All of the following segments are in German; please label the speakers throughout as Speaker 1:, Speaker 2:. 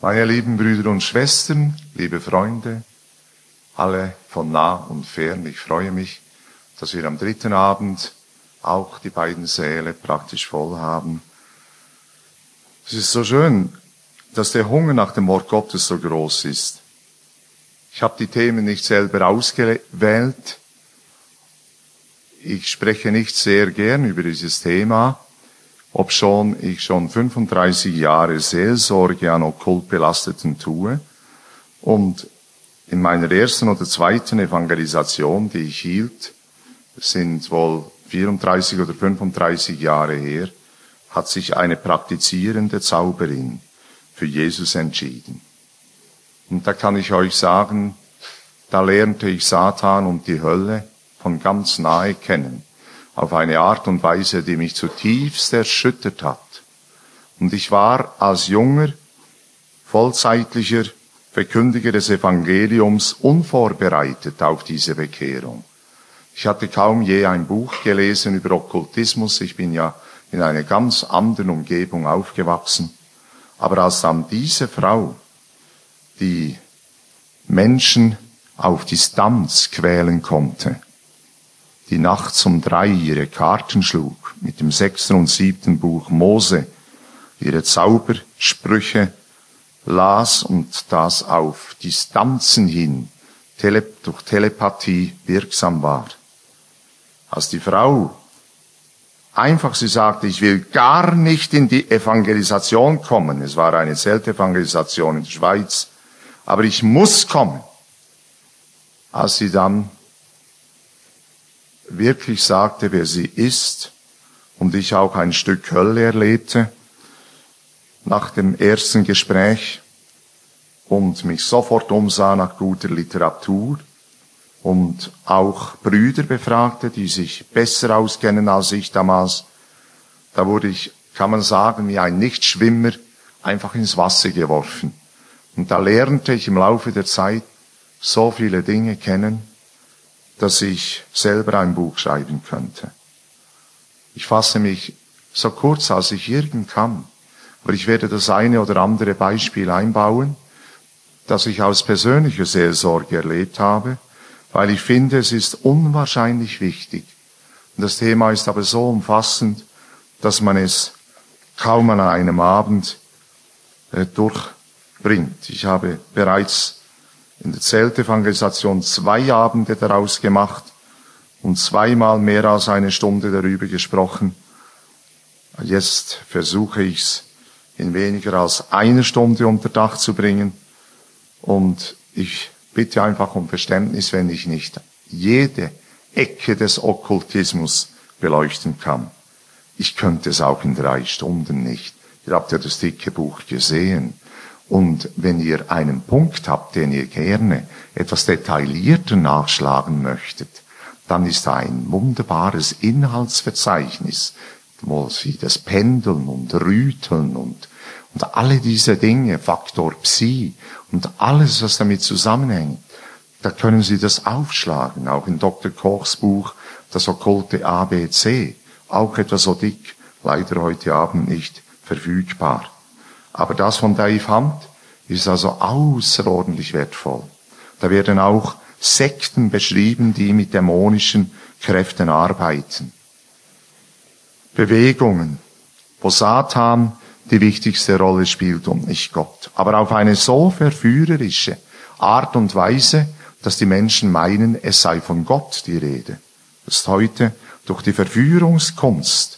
Speaker 1: Meine lieben Brüder und Schwestern, liebe Freunde, alle von nah und fern, ich freue mich, dass wir am dritten Abend auch die beiden Säle praktisch voll haben. Es ist so schön, dass der Hunger nach dem Wort Gottes so groß ist. Ich habe die Themen nicht selber ausgewählt. Ich spreche nicht sehr gern über dieses Thema, obschon ich schon 35 Jahre Seelsorge an okkult Belasteten tue. Und in meiner ersten oder zweiten Evangelisation, die ich hielt, sind wohl 34 oder 35 Jahre her, hat sich eine praktizierende Zauberin für Jesus entschieden. Und da kann ich euch sagen, da lernte ich Satan und die Hölle von ganz nahe kennen, auf eine Art und Weise, die mich zutiefst erschüttert hat. Und ich war als junger, vollzeitlicher Verkündiger des Evangeliums unvorbereitet auf diese Bekehrung. Ich hatte kaum je ein Buch gelesen über Okkultismus. Ich bin ja in einer ganz anderen Umgebung aufgewachsen. Aber als dann diese Frau, die Menschen auf Distanz quälen konnte, die nachts um 3 ihre Karten schlug, mit dem 6. und 7. Buch Mose, ihre Zaubersprüche las und das auf Distanzen hin durch Telepathie wirksam war. Als die Frau einfach, sie sagte, ich will gar nicht in die Evangelisation kommen. Es war eine Zeltevangelisation in der Schweiz, aber ich muss kommen. Als sie dann wirklich sagte, wer sie ist, und ich auch ein Stück Hölle erlebte, nach dem ersten Gespräch, und mich sofort umsah nach guter Literatur und auch Brüder befragte, die sich besser auskennen als ich damals, da wurde ich, kann man sagen, wie ein Nichtschwimmer einfach ins Wasser geworfen. Und da lernte ich im Laufe der Zeit so viele Dinge kennen, dass ich selber ein Buch schreiben könnte. Ich fasse mich so kurz, als ich irgend kann, aber ich werde das eine oder andere Beispiel einbauen, das ich aus persönlicher Seelsorge erlebt habe, weil ich finde, es ist unwahrscheinlich wichtig. Und das Thema ist aber so umfassend, dass man es kaum an einem Abend durchbringt. Ich habe bereits in der Zeltevangelisation 2 Abende daraus gemacht und 2-mal mehr als 1 Stunde darüber gesprochen. Jetzt versuche ich es in weniger als 1 Stunde unter Dach zu bringen. Und ich bitte einfach um Verständnis, wenn ich nicht jede Ecke des Okkultismus beleuchten kann. Ich könnte es auch in 3 Stunden nicht. Ihr habt ja das dicke Buch gesehen. Und wenn ihr einen Punkt habt, den ihr gerne etwas detaillierter nachschlagen möchtet, dann ist da ein wunderbares Inhaltsverzeichnis, wo sie das Pendeln und Rüteln und alle diese Dinge, Faktor Psi und alles, was damit zusammenhängt, da können Sie das aufschlagen. Auch in Dr. Kochs Buch, das okkulte ABC, auch etwas so dick, leider heute Abend nicht verfügbar. Aber das von Dave Hunt ist also außerordentlich wertvoll. Da werden auch Sekten beschrieben, die mit dämonischen Kräften arbeiten. Bewegungen, wo Satan die wichtigste Rolle spielt und nicht Gott. Aber auf eine so verführerische Art und Weise, dass die Menschen meinen, es sei von Gott die Rede. Das ist heute durch die Verführungskunst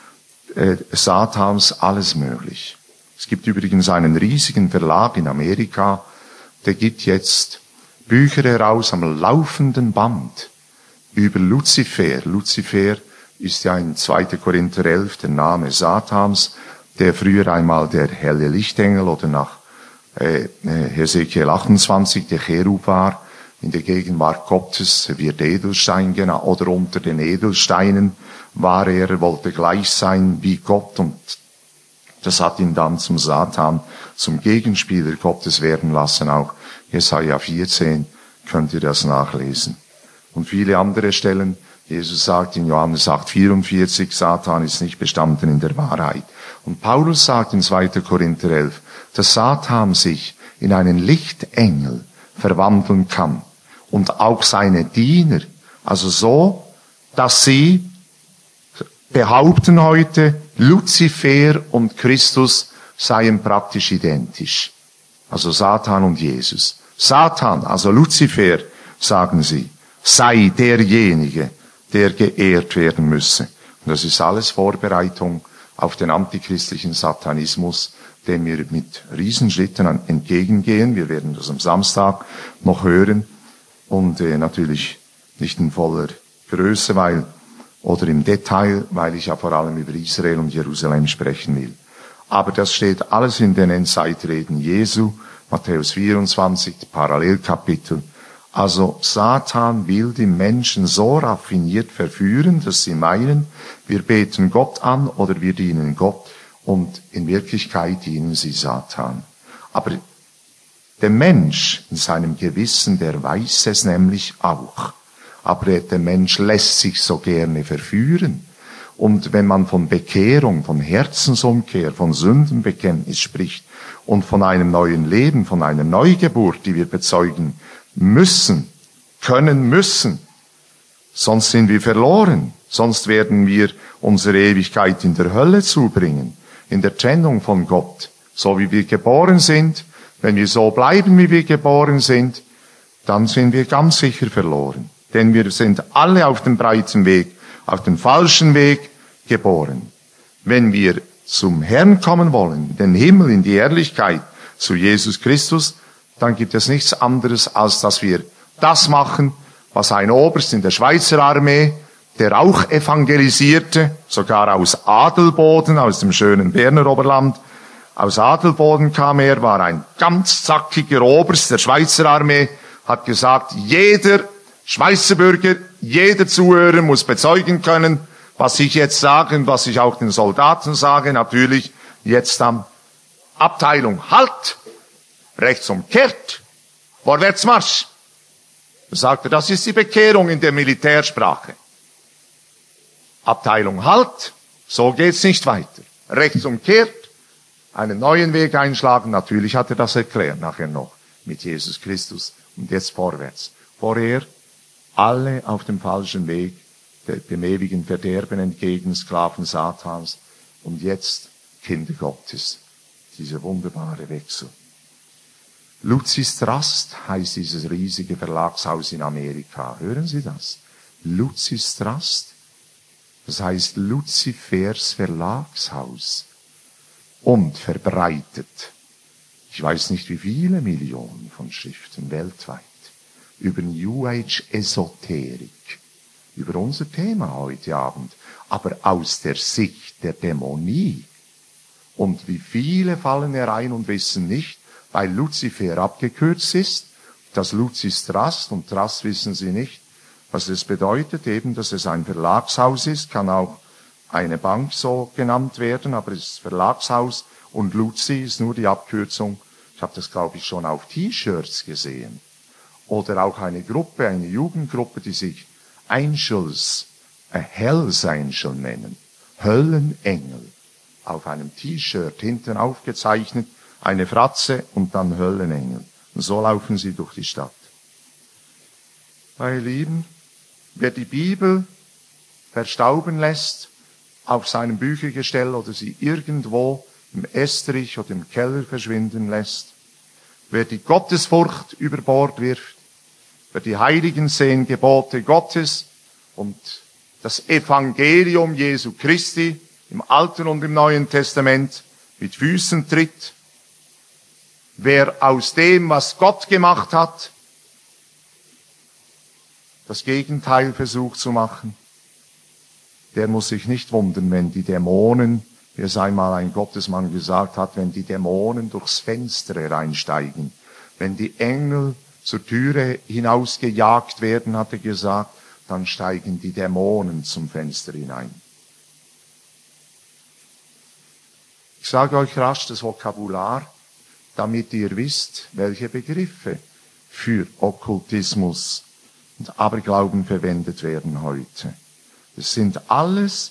Speaker 1: Satans alles möglich. Es gibt übrigens einen riesigen Verlag in Amerika, der gibt jetzt Bücher heraus am laufenden Band über Luzifer. Luzifer ist ja in 2. Korinther 11 der Name Satans, der früher einmal der helle Lichtengel oder nach Hesekiel 28 der Cherub war, in der Gegenwart Gottes wird Edelstein genannt, oder unter den Edelsteinen war er wollte gleich sein wie Gott, und das hat ihn dann zum Satan, zum Gegenspieler Gottes werden lassen. Auch Jesaja 14 könnt ihr das nachlesen. Und viele andere Stellen, Jesus sagt in Johannes 8,44, Satan ist nicht bestanden in der Wahrheit. Und Paulus sagt in 2. Korinther 11, dass Satan sich in einen Lichtengel verwandeln kann. Und auch seine Diener. Also so, dass sie behaupten heute, Luzifer und Christus seien praktisch identisch. Also Satan und Jesus. Satan, also Luzifer, sagen sie, sei derjenige, der geehrt werden müsse. Und das ist alles Vorbereitung auf den antichristlichen Satanismus, dem wir mit Riesenschritten entgegengehen. Wir werden das am Samstag noch hören und natürlich nicht in voller Größe, oder im Detail, weil ich ja vor allem über Israel und Jerusalem sprechen will. Aber das steht alles in den Endzeitreden Jesu, Matthäus 24, Parallelkapitel. Also Satan will die Menschen so raffiniert verführen, dass sie meinen, wir beten Gott an oder wir dienen Gott und in Wirklichkeit dienen sie Satan. Aber der Mensch in seinem Gewissen, der weiß es nämlich auch. Aber der Mensch lässt sich so gerne verführen. Und wenn man von Bekehrung, von Herzensumkehr, von Sündenbekenntnis spricht und von einem neuen Leben, von einer Neugeburt, die wir bezeugen müssen, können müssen, sonst sind wir verloren. Sonst werden wir unsere Ewigkeit in der Hölle zubringen, in der Trennung von Gott. So wie wir geboren sind, wenn wir so bleiben, wie wir geboren sind, dann sind wir ganz sicher verloren. Denn wir sind alle auf dem breiten Weg, auf dem falschen Weg geboren. Wenn wir zum Herrn kommen wollen, in den Himmel, in die Ehrlichkeit, zu Jesus Christus, dann gibt es nichts anderes, als dass wir das machen, was ein Oberst in der Schweizer Armee, der auch evangelisierte, sogar aus Adelboden, aus dem schönen Berner Oberland, aus Adelboden kam er, war ein ganz zackiger Oberst der Schweizer Armee, hat gesagt, jeder Schweizer Bürger, jeder Zuhörer muss bezeugen können, was ich jetzt sage und was ich auch den Soldaten sage, natürlich jetzt am Abteilung Halt, rechts umkehrt, vorwärts Marsch. Da sagt er, das ist die Bekehrung in der Militärsprache. Abteilung Halt, so geht's nicht weiter. Rechts umkehrt, einen neuen Weg einschlagen, natürlich hat er das erklärt, nachher noch, mit Jesus Christus und jetzt vorwärts. Vorher alle auf dem falschen Weg, dem ewigen Verderben entgegen, Sklaven Satans und jetzt Kinder Gottes. Dieser wunderbare Wechsel. Lucis Trust heißt dieses riesige Verlagshaus in Amerika. Hören Sie das? Lucis Trust. Das heißt Luzifers Verlagshaus. Und verbreitet, ich weiß nicht wie viele Millionen von Schriften weltweit, über New Age Esoterik, über unser Thema heute Abend, aber aus der Sicht der Dämonie. Und wie viele fallen herein und wissen nicht, weil Luzifer abgekürzt ist, das Lucis Trust, und Trust wissen sie nicht, was es bedeutet, eben, dass es ein Verlagshaus ist, kann auch eine Bank so genannt werden, aber es ist Verlagshaus und Luzi ist nur die Abkürzung. Ich habe das, glaube ich, schon auf T-Shirts gesehen. Oder auch eine Gruppe, eine Jugendgruppe, die sich Angels, Hells Angel nennen. Höllenengel. Auf einem T-Shirt hinten aufgezeichnet, eine Fratze und dann Höllenengel. Und so laufen sie durch die Stadt. Meine Lieben, wer die Bibel verstauben lässt, auf seinem Büchergestell oder sie irgendwo im Estrich oder im Keller verschwinden lässt, wer die Gottesfurcht über Bord wirft, wer die heiligen 10 Gebote Gottes und das Evangelium Jesu Christi im Alten und im Neuen Testament mit Füßen tritt, wer aus dem, was Gott gemacht hat, das Gegenteil versucht zu machen, der muss sich nicht wundern, wenn die Dämonen, wie es einmal ein Gottesmann gesagt hat, wenn die Dämonen durchs Fenster hereinsteigen, wenn die Engel zur Türe hinausgejagt werden, hat er gesagt, dann steigen die Dämonen zum Fenster hinein. Ich sage euch rasch das Vokabular, damit ihr wisst, welche Begriffe für Okkultismus und Aberglauben verwendet werden heute. Es sind alles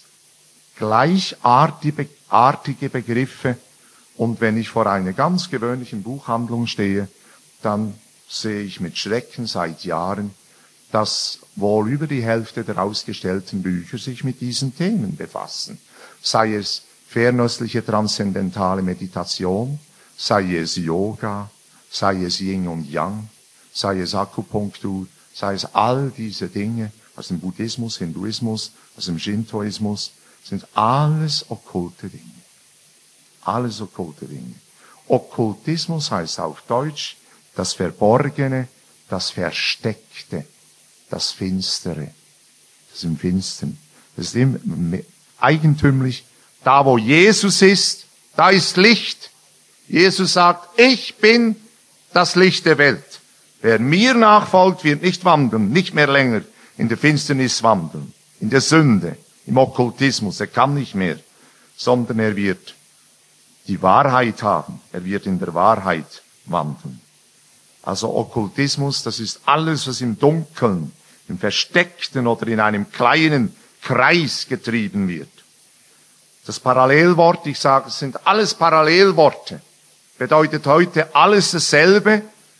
Speaker 1: gleichartige Begriffe, und wenn ich vor einer ganz gewöhnlichen Buchhandlung stehe, dann sehe ich mit Schrecken seit Jahren, dass wohl über die Hälfte der ausgestellten Bücher sich mit diesen Themen befassen. Sei es fernöstliche transzendentale Meditation, sei es Yoga, sei es Yin und Yang, sei es Akupunktur, sei es all diese Dinge aus dem Buddhismus, Hinduismus, aus dem Shintoismus, sind alles okkulte Dinge. Alles okkulte Dinge. Okkultismus heißt auf Deutsch das Verborgene, das Versteckte, das Finstere, das im Finstern. Das ist eigentümlich. Da, wo Jesus ist, da ist Licht. Jesus sagt, ich bin das Licht der Welt. Wer mir nachfolgt, wird nicht wandeln, nicht mehr länger in der Finsternis wandeln, in der Sünde, im Okkultismus. Er kann nicht mehr, sondern er wird die Wahrheit haben. Er wird in der Wahrheit wandeln. Also Okkultismus, das ist alles, was im Dunkeln, im Versteckten oder in einem kleinen Kreis getrieben wird. Das Parallelwort, ich sage, es sind alles Parallelworte, bedeutet heute alles dasselbe,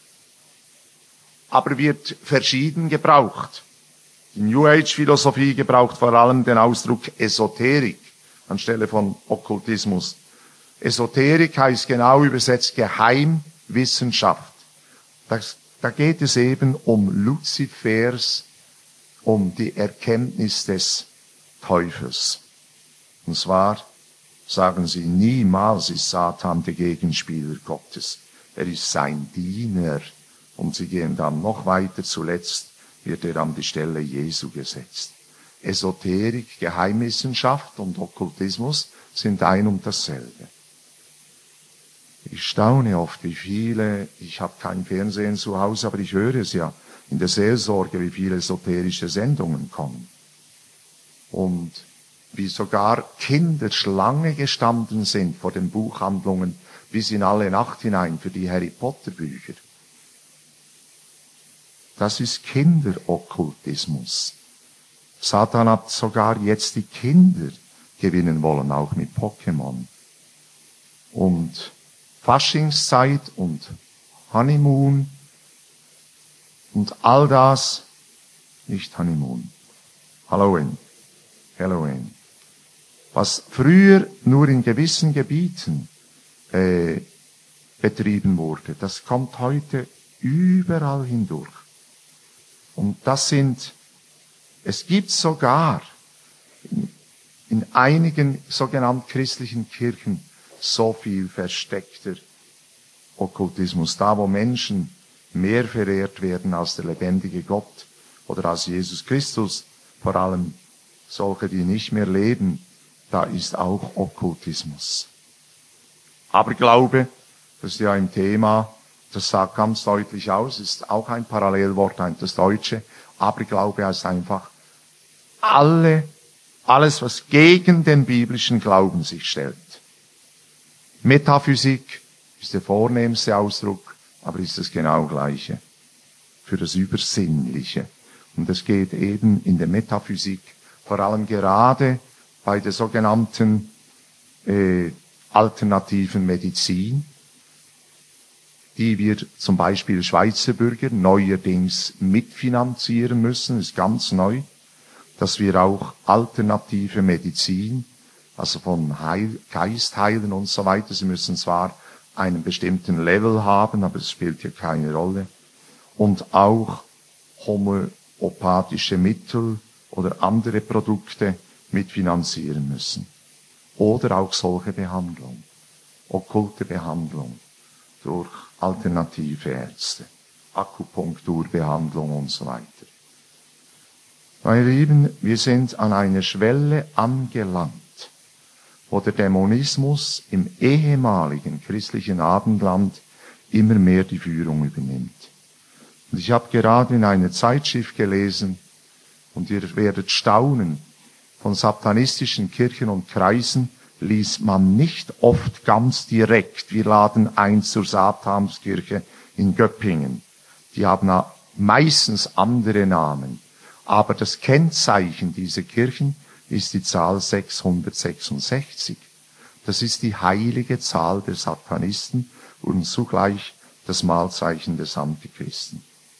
Speaker 1: aber wird verschieden gebraucht. Die New Age-Philosophie gebraucht vor allem den Ausdruck Esoterik anstelle von Okkultismus. Esoterik heißt genau übersetzt Geheimwissenschaft. Da geht es eben um Luzifers, um die Erkenntnis des Teufels. Und zwar sagen sie, niemals ist Satan der Gegenspieler Gottes. Er ist sein Diener. Und sie gehen dann noch weiter. Zuletzt wird er an die Stelle Jesu gesetzt. Esoterik, Geheimwissenschaft und Okkultismus sind ein und dasselbe. Ich staune oft, wie viele, ich habe kein Fernsehen zu Hause, aber ich höre es ja in der Seelsorge, wie viele esoterische Sendungen kommen. Und wie sogar Kinder Schlange gestanden sind vor den Buchhandlungen bis in alle Nacht hinein für die Harry Potter Bücher. Das ist Kinderokkultismus. Satan hat sogar jetzt die Kinder gewinnen wollen, auch mit Pokémon. Und Faschingszeit und Honeymoon und all das, nicht Honeymoon, Halloween, was früher nur in gewissen Gebieten betrieben wurde, das kommt heute überall hindurch. Und es gibt sogar in einigen sogenannten christlichen Kirchen so viel versteckter Okkultismus, da wo Menschen mehr verehrt werden als der lebendige Gott oder als Jesus Christus, vor allem solche, die nicht mehr leben, da ist auch Okkultismus. Aberglaube, das ist ja ein Thema, das sagt ganz deutlich aus, ist auch ein Parallelwort, das Deutsche. Aberglaube heißt einfach alles, was gegen den biblischen Glauben sich stellt. Metaphysik ist der vornehmste Ausdruck, aber ist das genau gleiche für das Übersinnliche. Und es geht eben in der Metaphysik, vor allem gerade bei der sogenannten alternativen Medizin, die wir zum Beispiel Schweizer Bürger neuerdings mitfinanzieren müssen, ist ganz neu, dass wir auch alternative Medizin, also von Geistheilen und so weiter, sie müssen zwar einen bestimmten Level haben, aber es spielt hier keine Rolle, und auch homöopathische Mittel oder andere Produkte mitfinanzieren müssen. Oder auch solche Behandlung, okkulte Behandlung durch alternative Ärzte, Akupunkturbehandlung und so weiter. Meine Lieben, wir sind an einer Schwelle angelangt, wo der Dämonismus im ehemaligen christlichen Abendland immer mehr die Führung übernimmt. Und ich habe gerade in einer Zeitschrift gelesen, und ihr werdet staunen, von satanistischen Kirchen und Kreisen liest man nicht oft ganz direkt, wir laden ein zur Satanskirche in Göppingen. Die haben meistens andere Namen. Aber das Kennzeichen dieser Kirchen ist die Zahl 666. Das ist die heilige Zahl der Satanisten und zugleich das Mahlzeichen des Antichristen.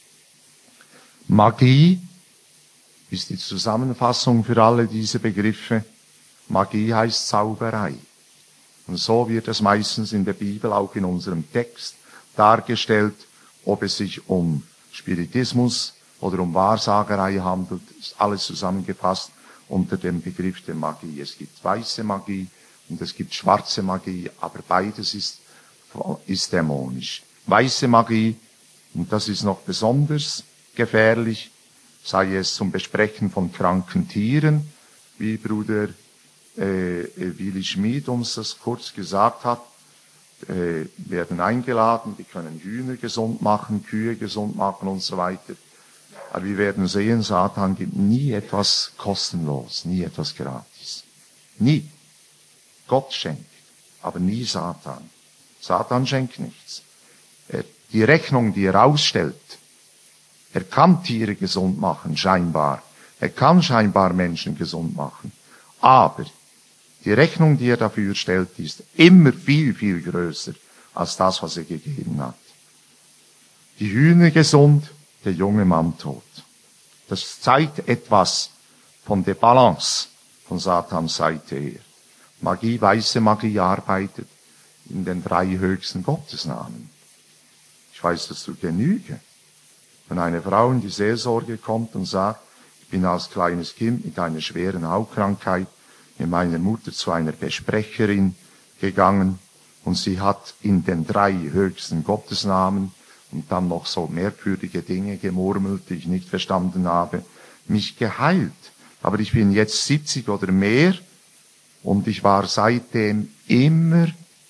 Speaker 1: Magie ist die Zusammenfassung für alle diese Begriffe. Magie heißt Zauberei. Und so wird es meistens in der Bibel, auch in unserem Text, dargestellt, ob es sich um Spiritismus oder um Wahrsagerei handelt, ist alles zusammengefasst unter dem Begriff der Magie. Es gibt weiße Magie und es gibt schwarze Magie, aber beides ist dämonisch. Weiße Magie, und das ist noch besonders gefährlich, sei es zum Besprechen von kranken Tieren, wie Bruder Willi Schmid uns das kurz gesagt hat, werden eingeladen, die können Hühner gesund machen, Kühe gesund machen und so weiter. Aber wir werden sehen, Satan gibt nie etwas kostenlos, nie etwas gratis. Nie. Gott schenkt, aber nie Satan. Satan schenkt nichts. Die Rechnung, die er ausstellt, er kann Tiere gesund machen, scheinbar. Er kann scheinbar Menschen gesund machen. Aber die Rechnung, die er dafür stellt, ist immer viel, viel größer als das, was er gegeben hat. Die Hühner gesund, der junge Mann tot. Das zeigt etwas von der Balance von Satans Seite her. Magie, weiße Magie arbeitet in den 3 höchsten Gottesnamen. Ich weiß das zu Genüge. Wenn eine Frau in die Seelsorge kommt und sagt, ich bin als kleines Kind mit einer schweren Hautkrankheit mit meiner Mutter zu einer Besprecherin gegangen und sie hat in den 3 höchsten Gottesnamen und dann noch so merkwürdige Dinge gemurmelt, die ich nicht verstanden habe, mich geheilt. Aber ich bin jetzt 70 oder mehr und ich war seitdem immer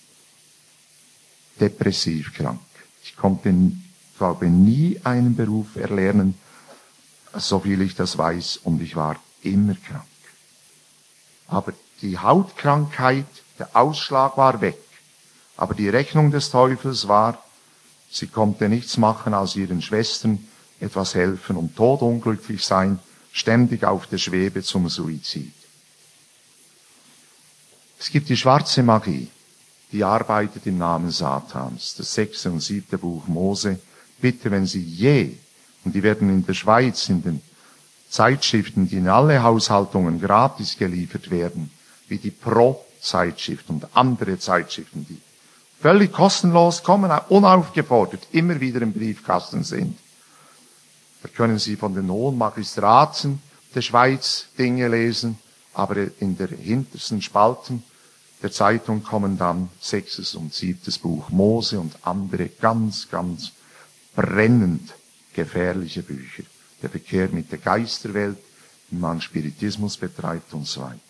Speaker 1: depressiv krank. Ich konnte, glaube nie einen Beruf erlernen, so viel ich das weiß, und ich war immer krank. Aber die Hautkrankheit, der Ausschlag war weg. Aber die Rechnung des Teufels war, sie konnte nichts machen, als ihren Schwestern etwas helfen und todunglücklich sein, ständig auf der Schwebe zum Suizid. Es gibt die schwarze Magie, die arbeitet im Namen Satans. Das 6. und 7. Buch Mose. Bitte, wenn Sie und die werden in der Schweiz in den Zeitschriften, die in alle Haushaltungen gratis geliefert werden, wie die Pro-Zeitschrift und andere Zeitschriften, die völlig kostenlos kommen, unaufgefordert, immer wieder im Briefkasten sind. Da können Sie von den hohen Magistraten der Schweiz Dinge lesen, aber in der hintersten Spalten der Zeitung kommen dann 6. und 7. Buch Mose und andere ganz, ganz brennend gefährliche Bücher. Der Verkehr mit der Geisterwelt, wie man Spiritismus betreibt und so weiter.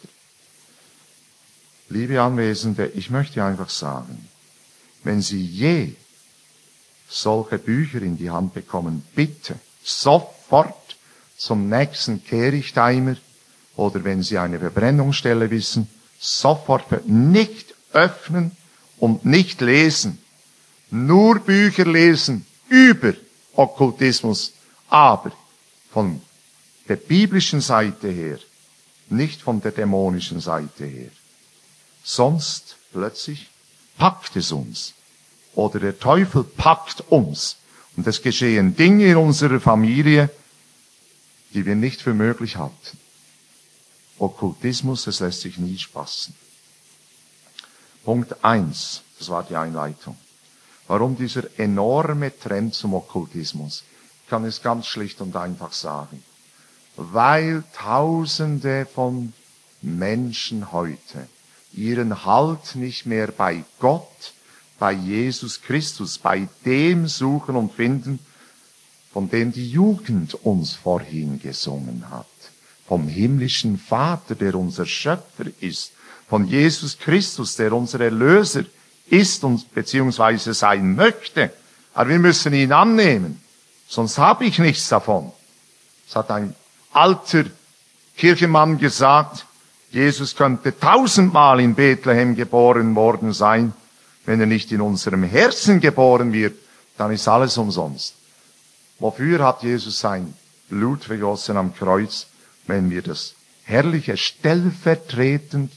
Speaker 1: Liebe Anwesende, ich möchte einfach sagen, wenn Sie solche Bücher in die Hand bekommen, bitte sofort zum nächsten Kehrichtheimer oder wenn Sie eine Verbrennungsstelle wissen, sofort nicht öffnen und nicht lesen. Nur Bücher lesen über Okkultismus, aber von der biblischen Seite her, nicht von der dämonischen Seite her. Sonst plötzlich packt es uns. Oder der Teufel packt uns. Und es geschehen Dinge in unserer Familie, die wir nicht für möglich hatten. Okkultismus, das lässt sich nie spaßen. Punkt 1, das war die Einleitung. Warum dieser enorme Trend zum Okkultismus? Ich kann es ganz schlicht und einfach sagen. Weil Tausende von Menschen heute ihren Halt nicht mehr bei Gott, bei Jesus Christus, bei dem suchen und finden, von dem die Jugend uns vorhin gesungen hat. Vom himmlischen Vater, der unser Schöpfer ist. Von Jesus Christus, der unser Erlöser ist und beziehungsweise sein möchte. Aber wir müssen ihn annehmen. Sonst habe ich nichts davon. Es hat ein alter Kirchenmann gesagt, Jesus könnte 1000-mal in Bethlehem geboren worden sein. Wenn er nicht in unserem Herzen geboren wird, dann ist alles umsonst. Wofür hat Jesus sein Blut vergossen am Kreuz, wenn wir das herrliche, stellvertretende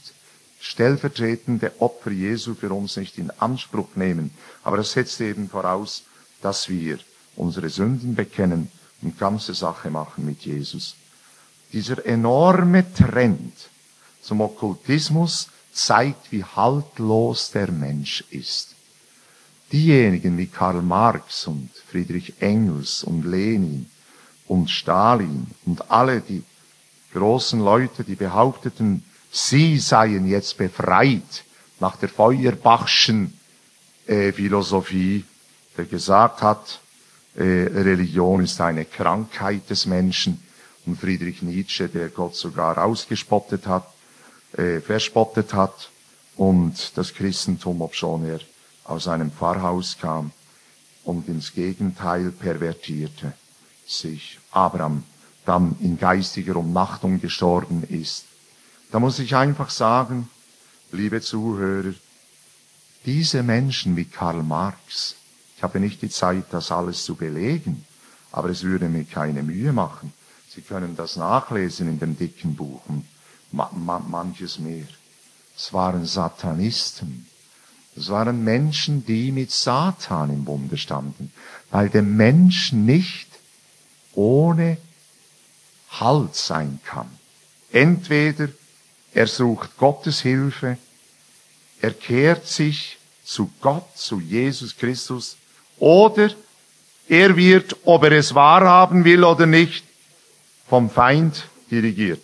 Speaker 1: Opfer Jesu für uns nicht in Anspruch nehmen? Aber das setzt eben voraus, dass wir unsere Sünden bekennen und ganze Sache machen mit Jesus. Dieser enorme Trend zum Okkultismus zeigt, wie haltlos der Mensch ist. Diejenigen wie Karl Marx und Friedrich Engels und Lenin und Stalin und alle die großen Leute, die behaupteten, sie seien jetzt befreit nach der Feuerbachschen Philosophie, der gesagt hat, Religion ist eine Krankheit des Menschen, und Friedrich Nietzsche, der Gott sogar ausgespottet hat, verspottet hat, und das Christentum, obschon er aus einem Pfarrhaus kam und ins Gegenteil pervertierte, sich Abraham dann in geistiger Umnachtung gestorben ist. Da muss ich einfach sagen, liebe Zuhörer, diese Menschen wie Karl Marx, ich habe nicht die Zeit, das alles zu belegen, aber es würde mir keine Mühe machen. Sie können das nachlesen in dem dicken Buch und manches mehr. Es waren Satanisten. Es waren Menschen, die mit Satan im Bunde standen, weil der Mensch nicht ohne Halt sein kann. Entweder er sucht Gottes Hilfe, er kehrt sich zu Gott, zu Jesus Christus, oder er wird, ob er es wahrhaben will oder nicht, vom Feind dirigiert.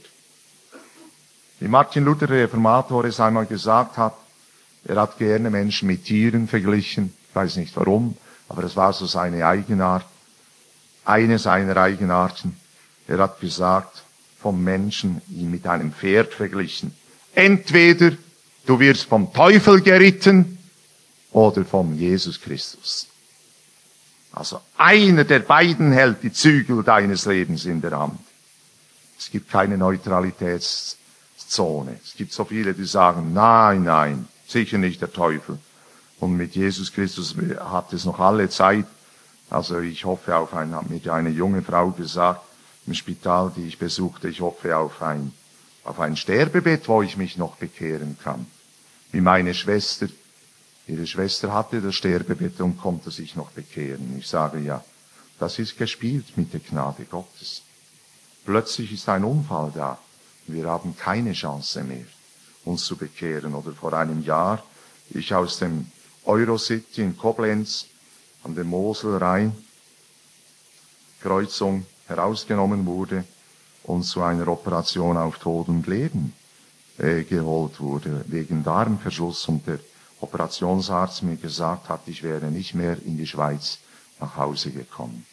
Speaker 1: Wie Martin Luther, der Reformator, es einmal gesagt hat, er hat gerne Menschen mit Tieren verglichen. Ich weiß nicht warum, aber das war so seine Eigenart. Eine seiner Eigenarten. Er hat gesagt, vom Menschen ihn mit einem Pferd verglichen. Entweder du wirst vom Teufel geritten oder vom Jesus Christus. Also einer der beiden hält die Zügel deines Lebens in der Hand. Es gibt keine Neutralitätszone. Es gibt so viele, die sagen, nein, nein, sicher nicht der Teufel. Und mit Jesus Christus hat es noch alle Zeit. Also ich hoffe auf hat mir eine junge Frau gesagt, im Spital, die ich besuchte, ich hoffe auf ein Sterbebett, wo ich mich noch bekehren kann. Wie meine Schwester. Ihre Schwester hatte das Sterbebett und konnte sich noch bekehren. Ich sage ja, das ist gespielt mit der Gnade Gottes. Plötzlich ist ein Unfall da. Wir haben keine Chance mehr, uns zu bekehren. Oder vor einem Jahr, ich aus dem Eurocity in Koblenz an der Mosel Rhein Kreuzung herausgenommen wurde und zu einer Operation auf Tod und Leben geholt wurde, wegen Darmverschluss, und der Operationsarzt mir gesagt hat, ich wäre nicht mehr in die Schweiz nach Hause gekommen.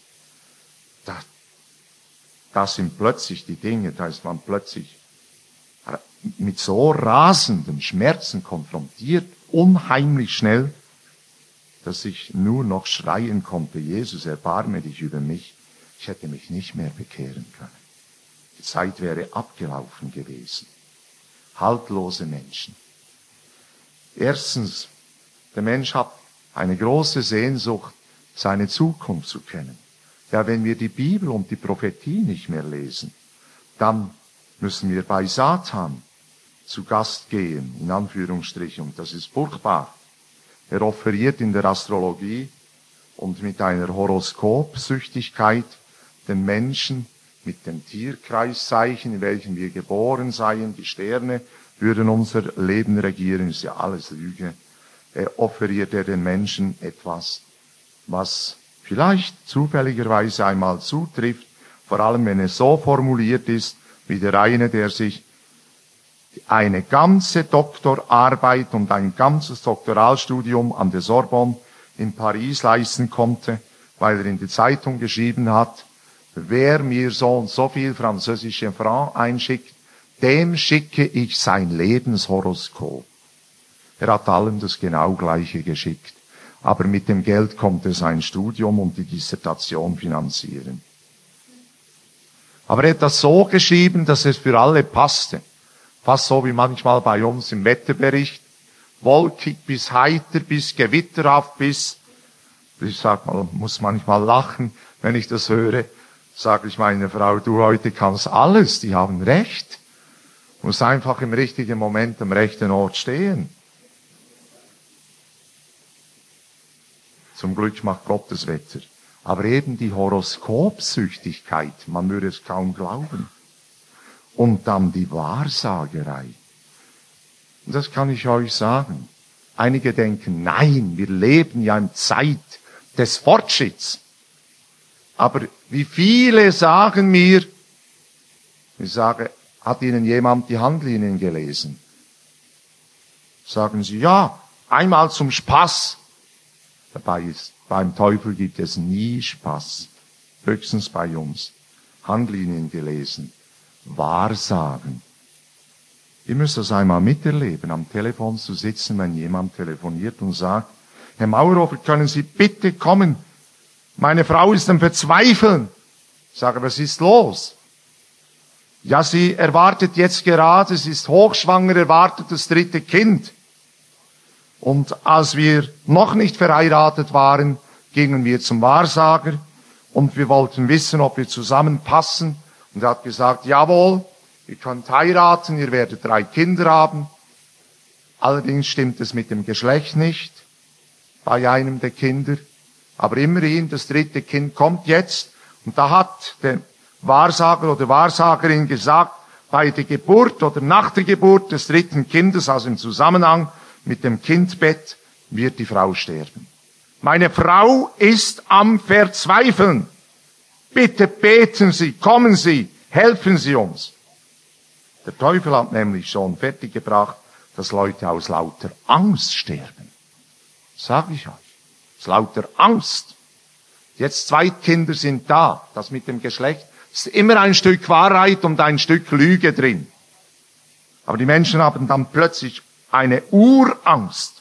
Speaker 1: Das sind plötzlich die Dinge, da ist man plötzlich mit so rasenden Schmerzen konfrontiert, unheimlich schnell, dass ich nur noch schreien konnte, Jesus, erbarme dich über mich. Ich hätte mich nicht mehr bekehren können. Die Zeit wäre abgelaufen gewesen. Haltlose Menschen. Erstens, der Mensch hat eine große Sehnsucht, seine Zukunft zu kennen. Ja, wenn wir die Bibel und die Prophetie nicht mehr lesen, dann müssen wir bei Satan zu Gast gehen, in Anführungsstrichen, und das ist furchtbar. Er offeriert in der Astrologie und mit einer Horoskopsüchtigkeit den Menschen mit den Tierkreiszeichen, in welchen wir geboren seien, die Sterne würden unser Leben regieren, ist ja alles Lüge. Offeriert er den Menschen etwas, was vielleicht zufälligerweise einmal zutrifft, vor allem wenn es so formuliert ist, wie der eine, der sich eine ganze Doktorarbeit und ein ganzes Doktoralstudium an der Sorbonne in Paris leisten konnte, weil er in die Zeitung geschrieben hat, wer mir so und so viel französische Francs einschickt, dem schicke ich sein Lebenshoroskop. Er hat allen das genau Gleiche geschickt. Aber mit dem Geld konnte er sein Studium und die Dissertation finanzieren. Aber er hat das so geschrieben, dass es für alle passte. Fast so wie manchmal bei uns im Wetterbericht. Wolkig bis heiter, bis gewitterhaft, bis Muss manchmal lachen, wenn ich das höre. Sage ich meiner Frau, du, heute kannst alles, die haben recht. Muss einfach im richtigen Moment am rechten Ort stehen. Zum Glück macht Gott das Wetter. Aber eben die Horoskopsüchtigkeit, man würde es kaum glauben. Und dann die Wahrsagerei. Und das kann ich euch sagen. Einige denken, nein, wir leben ja in Zeit des Fortschritts. Aber wie viele sagen mir, ich sage, hat Ihnen jemand die Handlinien gelesen? Sagen sie, ja, einmal zum Spaß. Dabei ist, beim Teufel gibt es nie Spaß. Höchstens bei uns. Handlinien gelesen. Wahrsagen. Ihr müsst das einmal miterleben, am Telefon zu sitzen, wenn jemand telefoniert und sagt, Herr Maurhofer, können Sie bitte kommen? Meine Frau ist am Verzweifeln. Ich sage, was ist los? Ja, sie erwartet jetzt gerade, sie ist hochschwanger, erwartet das 3. Kind. Und als wir noch nicht verheiratet waren, gingen wir zum Wahrsager und wir wollten wissen, ob wir zusammenpassen. Und er hat gesagt, jawohl, ihr könnt heiraten, ihr werdet 3 Kinder haben. Allerdings stimmt es mit dem Geschlecht nicht bei einem der Kinder. Aber immerhin, das 3. Kind kommt jetzt. Und da hat der Wahrsager oder Wahrsagerin gesagt, bei der Geburt oder nach der Geburt des 3. Kindes, also im Zusammenhang mit dem Kindbett, wird die Frau sterben. Meine Frau ist am Verzweifeln. Bitte beten Sie, kommen Sie, helfen Sie uns. Der Teufel hat nämlich schon fertiggebracht, dass Leute aus lauter Angst sterben. Sag ich euch. Aus lauter Angst. Jetzt 2 Kinder sind da. Das mit dem Geschlecht ist immer ein Stück Wahrheit und ein Stück Lüge drin. Aber die Menschen haben dann plötzlich eine Urangst.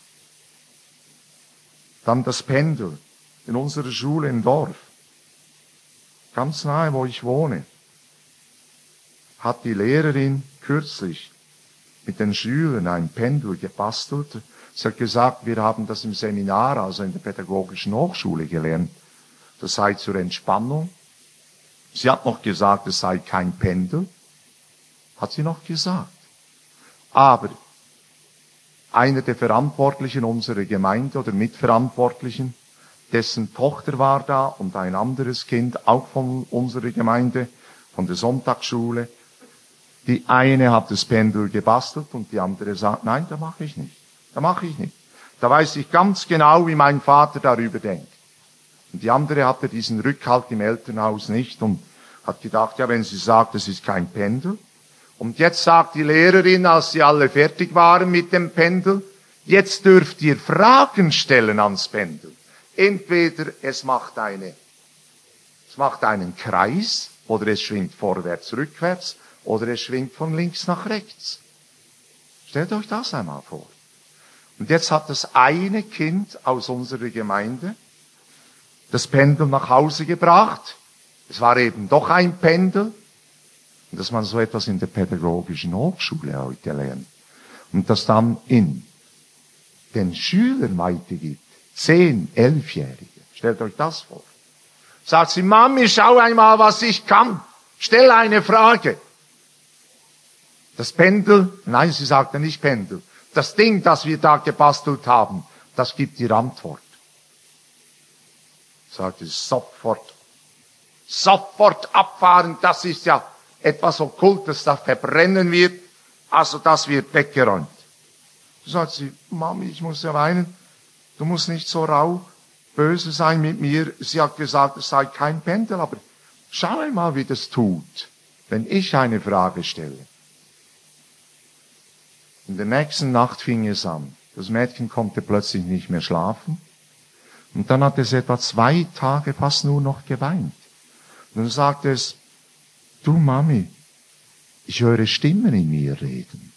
Speaker 1: Dann das Pendel in unserer Schule im Dorf. Ganz nahe, wo ich wohne, hat die Lehrerin kürzlich mit den Schülern ein Pendel gebastelt. Sie hat gesagt, wir haben das im Seminar, also in der Pädagogischen Hochschule gelernt. Das sei zur Entspannung. Sie hat noch gesagt, es sei kein Pendel. Hat sie noch gesagt. Aber einer der Verantwortlichen unserer Gemeinde oder Mitverantwortlichen, dessen Tochter war da und ein anderes Kind, auch von unserer Gemeinde, von der Sonntagsschule. Die eine hat das Pendel gebastelt und die andere sagt, nein, da mache ich nicht. Da mache ich nicht. Da weiß ich ganz genau, wie mein Vater darüber denkt. Und die andere hatte diesen Rückhalt im Elternhaus nicht und hat gedacht, ja, wenn sie sagt, das ist kein Pendel. Und jetzt sagt die Lehrerin, als sie alle fertig waren mit dem Pendel, jetzt dürft ihr Fragen stellen ans Pendel. Entweder es macht einen Kreis, oder es schwingt vorwärts, rückwärts, oder es schwingt von links nach rechts. Stellt euch das einmal vor. Und jetzt hat das eine Kind aus unserer Gemeinde das Pendel nach Hause gebracht. Es war eben doch ein Pendel. Und dass man so etwas in der Pädagogischen Hochschule heute lernt. Und das dann in den Schülern weitergibt. 10-, 11-Jährige. Stellt euch das vor. Sagt sie, Mami, schau einmal, was ich kann. Stell eine Frage. Das Pendel, nein, sie sagte nicht Pendel. Das Ding, das wir da gebastelt haben, das gibt die Antwort. Sagte sofort abfahren, das ist ja etwas Okkultes, das verbrennen wird, also das wird weggeräumt. Sagt sie, Mami, ich muss ja weinen, du musst nicht so rau, böse sein mit mir. Sie hat gesagt, es sei kein Pendel, aber schau einmal, wie das tut, wenn ich eine Frage stelle. In der nächsten Nacht fing es an. Das Mädchen konnte plötzlich nicht mehr schlafen. Und dann hat es etwa 2 Tage fast nur noch geweint. Und dann sagte es, du Mami, ich höre Stimmen in mir reden.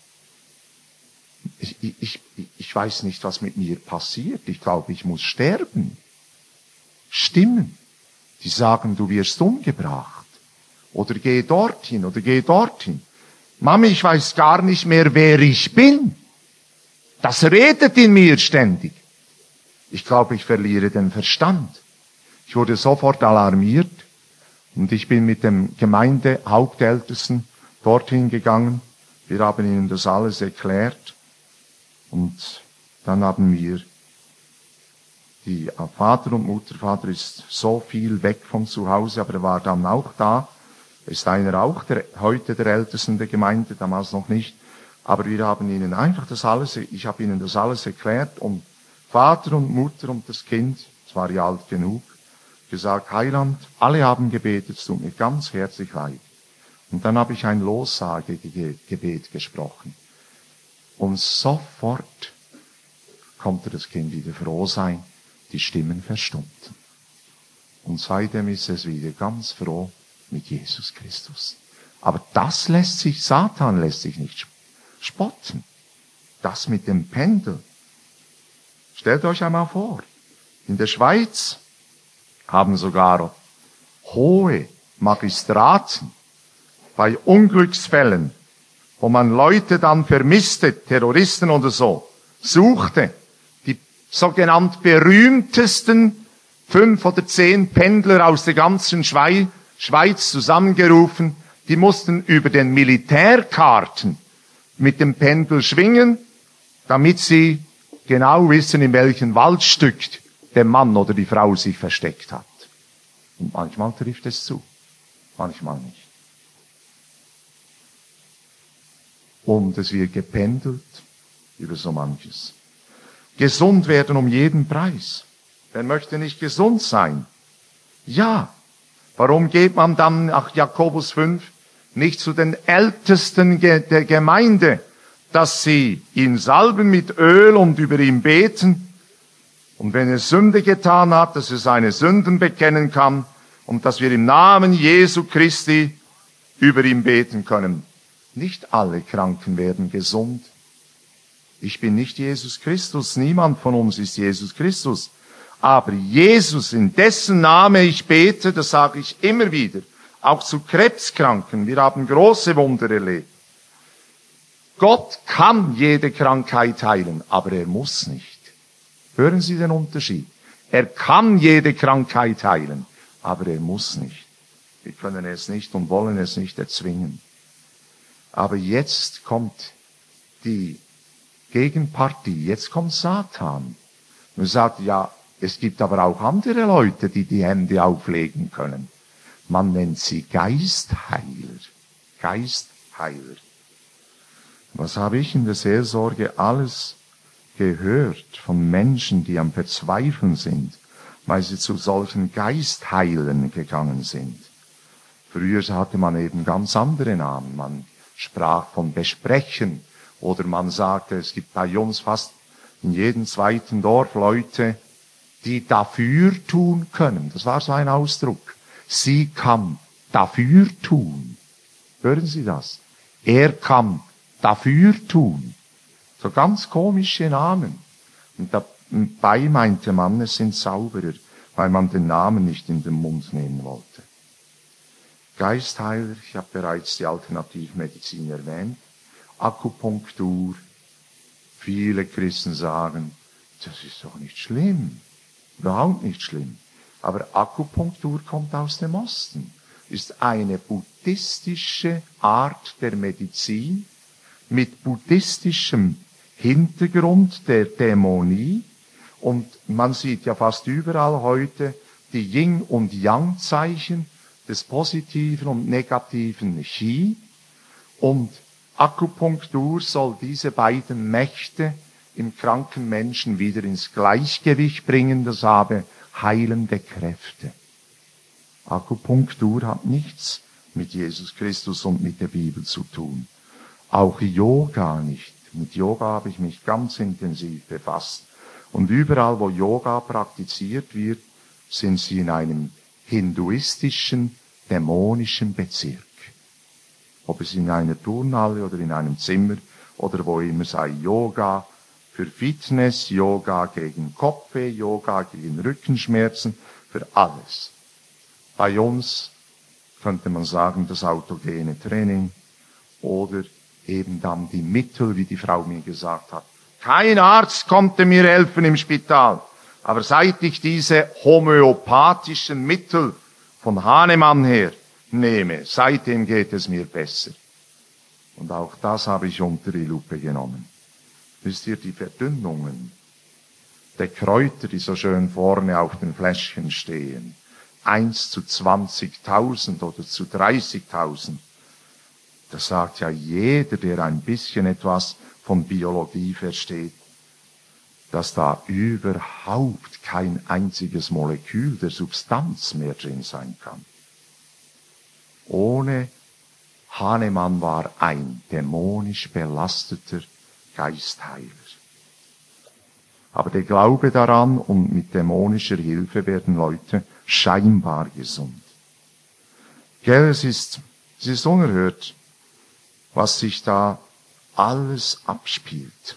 Speaker 1: Ich weiß nicht, was mit mir passiert. Ich glaube, ich muss sterben. Stimmen, die sagen, du wirst umgebracht. Oder geh dorthin oder geh dorthin. Mami, ich weiß gar nicht mehr, wer ich bin. Das redet in mir ständig. Ich glaube, ich verliere den Verstand. Ich wurde sofort alarmiert und ich bin mit dem Gemeindehauptältesten dorthin gegangen. Wir haben ihnen das alles erklärt und dann haben wir die Vater und Mutter. Vater ist so viel weg von zu Hause, aber er war dann auch da. Ist einer auch heute der Ältesten der Gemeinde, damals noch nicht. Aber wir haben ihnen einfach ich habe ihnen das alles erklärt und Vater und Mutter und das Kind, es war ja alt genug, gesagt, Heiland, alle haben gebetet, es tut mir ganz herzlich leid. Und dann habe ich ein Lossagegebet gesprochen. Und sofort konnte das Kind wieder froh sein, die Stimmen verstummten. Und seitdem ist es wieder ganz froh mit Jesus Christus. Aber Satan lässt sich nicht spotten. Das mit dem Pendel. Stellt euch einmal vor, in der Schweiz haben sogar hohe Magistraten bei Unglücksfällen, wo man Leute dann vermisste, Terroristen oder so, suchte, die sogenannt berühmtesten 5 oder 10 Pendler aus der ganzen Schweiz zusammengerufen, die mussten über den Militärkarten mit dem Pendel schwingen, damit sie genau wissen, in welchem Waldstück der Mann oder die Frau sich versteckt hat. Und manchmal trifft es zu, manchmal nicht. Und es wird gependelt über so manches. Gesund werden um jeden Preis. Wer möchte nicht gesund sein? Ja. Warum geht man dann nach Jakobus 5 nicht zu den Ältesten der Gemeinde, dass sie ihn salben mit Öl und über ihn beten? Und wenn er Sünde getan hat, dass er seine Sünden bekennen kann und dass wir im Namen Jesu Christi über ihn beten können. Nicht alle Kranken werden gesund. Ich bin nicht Jesus Christus, niemand von uns ist Jesus Christus. Aber Jesus, in dessen Name ich bete, das sage ich immer wieder, auch zu Krebskranken, wir haben große Wunder erlebt. Gott kann jede Krankheit heilen, aber er muss nicht. Hören Sie den Unterschied? Er kann jede Krankheit heilen, aber er muss nicht. Wir können es nicht und wollen es nicht erzwingen. Aber jetzt kommt die Gegenpartie, jetzt kommt Satan. Und sagt, ja, es gibt aber auch andere Leute, die die Hände auflegen können. Man nennt sie Geistheiler. Geistheiler. Was habe ich in der Seelsorge alles gehört von Menschen, die am Verzweifeln sind, weil sie zu solchen Geistheilern gegangen sind. Früher hatte man eben ganz andere Namen. Man sprach von Besprechen oder man sagte, es gibt bei uns fast in jedem zweiten Dorf Leute, die dafür tun können. Das war so ein Ausdruck. Sie kann dafür tun. Hören Sie das? Er kann dafür tun. So ganz komische Namen. Und dabei meinte man, es sind Zauberer, weil man den Namen nicht in den Mund nehmen wollte. Geistheiler, ich habe bereits die Alternativmedizin erwähnt. Akupunktur. Viele Christen sagen, das ist doch nicht schlimm. Überhaupt nicht schlimm. Aber Akupunktur kommt aus dem Osten. Ist eine buddhistische Art der Medizin mit buddhistischem Hintergrund der Dämonie. Und man sieht ja fast überall heute die Yin- und Yang-Zeichen des positiven und negativen Qi. Und Akupunktur soll diese beiden Mächte im kranken Menschen wieder ins Gleichgewicht bringen. Das habe heilende Kräfte. Akupunktur hat nichts mit Jesus Christus und mit der Bibel zu tun. Auch Yoga nicht. Mit Yoga habe ich mich ganz intensiv befasst. Und überall, wo Yoga praktiziert wird, sind sie in einem hinduistischen, dämonischen Bezirk. Ob es in einer Turnhalle oder in einem Zimmer oder wo immer sei, Yoga für Fitness, Yoga gegen Kopfweh, Yoga gegen Rückenschmerzen, für alles. Bei uns könnte man sagen, das autogene Training oder eben dann die Mittel, wie die Frau mir gesagt hat. Kein Arzt konnte mir helfen im Spital. Aber seit ich diese homöopathischen Mittel von Hahnemann her nehme, seitdem geht es mir besser. Und auch das habe ich unter die Lupe genommen. Wisst ihr, die Verdünnungen der Kräuter, die so schön vorne auf den Fläschchen stehen, 1 zu 20.000 oder zu 30.000, das sagt ja jeder, der ein bisschen etwas von Biologie versteht, dass da überhaupt kein einziges Molekül der Substanz mehr drin sein kann. Ohne Hahnemann war ein dämonisch belasteter Geistheiler. Aber der Glaube daran und mit dämonischer Hilfe werden Leute scheinbar gesund. Gell, es ist unerhört, was sich da alles abspielt.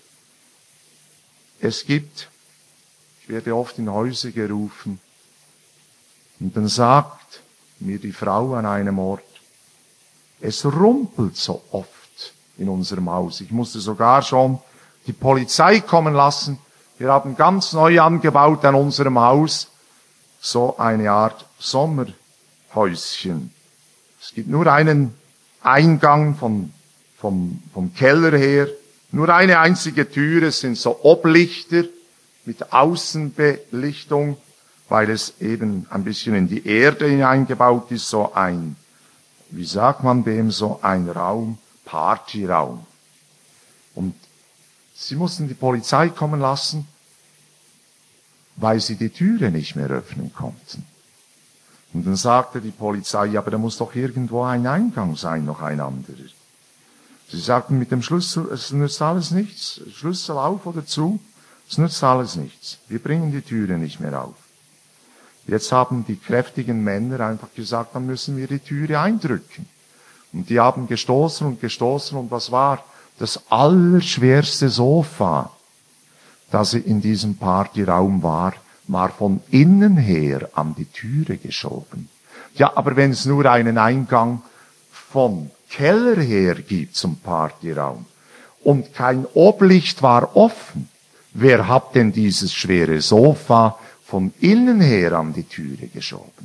Speaker 1: Ich werde oft in Häuser gerufen, und dann sagt mir die Frau an einem Ort, es rumpelt so oft in unserem Haus. Ich musste sogar schon die Polizei kommen lassen. Wir haben ganz neu angebaut an unserem Haus so eine Art Sommerhäuschen. Es gibt nur einen Eingang vom Keller her, nur eine einzige Tür. Es sind so Oblichter mit Außenbelichtung, weil es eben ein bisschen in die Erde hineingebaut ist, so ein, wie sagt man dem, so ein Raum, Partyraum. Und sie mussten die Polizei kommen lassen, weil sie die Türe nicht mehr öffnen konnten. Und dann sagte die Polizei, ja, aber da muss doch irgendwo ein Eingang sein, noch ein anderer. Sie sagten mit dem Schlüssel, es nützt alles nichts, Schlüssel auf oder zu, es nützt alles nichts. Wir bringen die Türe nicht mehr auf. Jetzt haben die kräftigen Männer einfach gesagt, dann müssen wir die Türe eindrücken. Und die haben gestoßen und was war? Das allerschwerste Sofa, das in diesem Partyraum war von innen her an die Türe geschoben. Ja, aber wenn es nur einen Eingang vom Keller her gibt zum Partyraum und kein Oblicht war offen, wer hat denn dieses schwere Sofa von innen her an die Türe geschoben?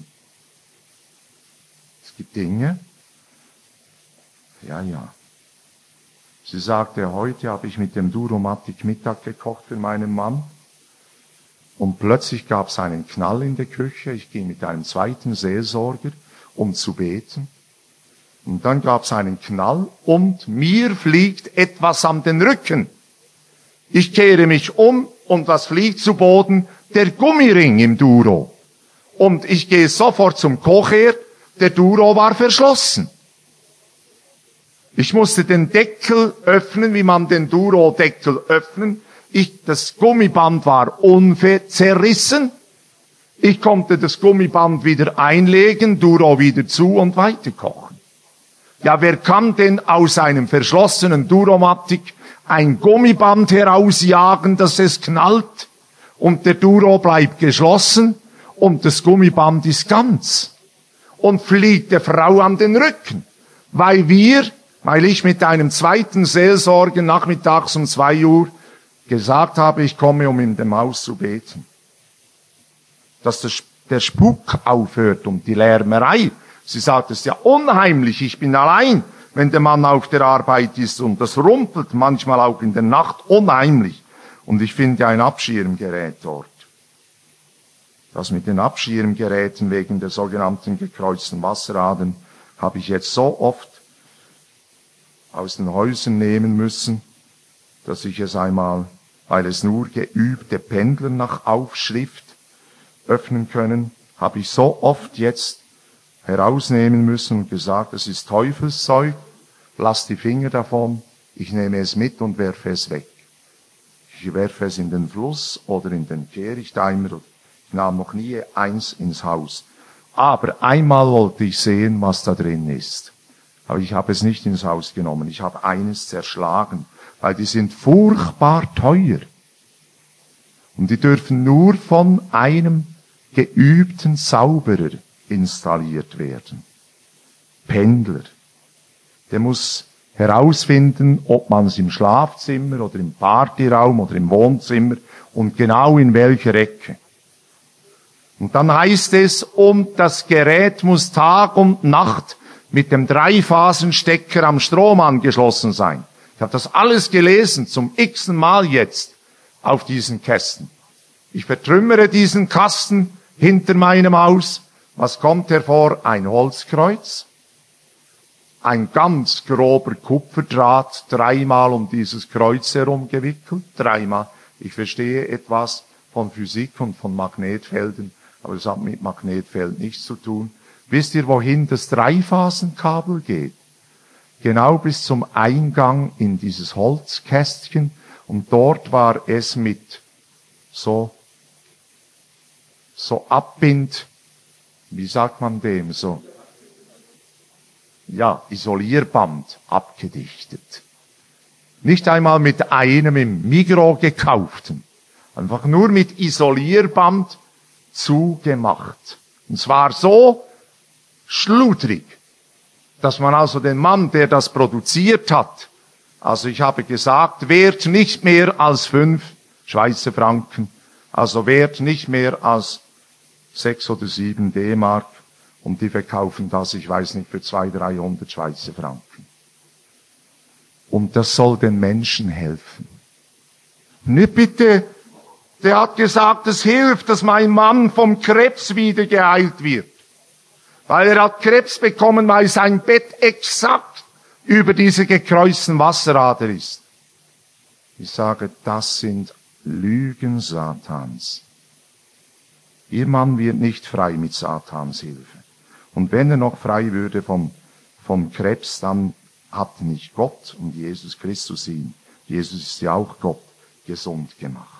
Speaker 1: Es gibt Dinge, ja. Sie sagte, heute habe ich mit dem Duromatic Mittag gekocht für meinen Mann und plötzlich gab es einen Knall in der Küche. Ich ging mit einem zweiten Seelsorger, um zu beten. Und dann gab es einen Knall und mir fliegt etwas an den Rücken. Ich kehre mich um und was fliegt zu Boden? Der Gummiring im Duro. Und ich gehe sofort zum Kochherd, der Duro war verschlossen. Ich musste den Deckel öffnen, wie man den Duro-Deckel öffnen. Das Gummiband war zerrissen. Ich konnte das Gummiband wieder einlegen, Duro wieder zu und weiterkochen. Ja, wer kann denn aus einem verschlossenen Duromatic ein Gummiband herausjagen, dass es knallt und der Duro bleibt geschlossen und das Gummiband ist ganz und fliegt der Frau an den Rücken, weil ich mit einem zweiten Seelsorger nachmittags um 2 Uhr gesagt habe, ich komme, um in dem Haus zu beten. Dass der Spuk aufhört und die Lärmerei. Sie sagt, es ist ja unheimlich, ich bin allein, wenn der Mann auf der Arbeit ist und das rumpelt manchmal auch in der Nacht unheimlich. Und ich finde ein Abschirmgerät dort. Das mit den Abschirmgeräten wegen der sogenannten gekreuzten Wasseradern habe ich jetzt so oft aus den Häusern nehmen müssen, dass ich es einmal, weil es nur geübte Pendler nach Aufschrift öffnen können, habe ich so oft jetzt herausnehmen müssen und gesagt, es ist Teufelszeug, lass die Finger davon, ich nehme es mit und werfe es weg. Ich werfe es in den Fluss oder in den Kehrichteimer. Ich nahm noch nie eins ins Haus. Aber einmal wollte ich sehen, was da drin ist. Aber ich habe es nicht ins Haus genommen. Ich habe eines zerschlagen, weil die sind furchtbar teuer. Und die dürfen nur von einem geübten Zauberer installiert werden. Pendler. Der muss herausfinden, ob man es im Schlafzimmer oder im Partyraum oder im Wohnzimmer und genau in welcher Ecke. Und dann heißt es, und das Gerät muss Tag und Nacht mit dem 3-Phasen-Stecker am Strom angeschlossen sein. Ich habe das alles gelesen, zum x-ten Mal jetzt auf diesen Kästen. Ich vertrümmere diesen Kasten hinter meinem Haus. Was kommt hervor? Ein Holzkreuz, ein ganz grober Kupferdraht, 3-mal um dieses Kreuz herum gewickelt, 3-mal. Ich verstehe etwas von Physik und von Magnetfelden, aber das hat mit Magnetfeld nichts zu tun. Wisst ihr, wohin das 3-Phasenkabel geht? Genau bis zum Eingang in dieses Holzkästchen. Und dort war es mit so Abbind, wie sagt man dem, Isolierband abgedichtet. Nicht einmal mit einem im Migros gekauften. Einfach nur mit Isolierband zugemacht. Und zwar so schludrig, dass man also den Mann, der das produziert hat, also ich habe gesagt, wert nicht mehr als 5 Schweizer Franken, also wert nicht mehr als 6 oder 7 D-Mark, und die verkaufen das, ich weiß nicht, für 200-300 Schweizer Franken. Und das soll den Menschen helfen. Nicht bitte, der hat gesagt, es hilft, dass mein Mann vom Krebs wieder geheilt wird. Weil er hat Krebs bekommen, weil sein Bett exakt über dieser gekreuzten Wasserader ist. Ich sage, das sind Lügen Satans. Ihr Mann wird nicht frei mit Satans Hilfe. Und wenn er noch frei würde vom Krebs, dann hat nicht Gott und Jesus Christus ihn, Jesus ist ja auch Gott, gesund gemacht.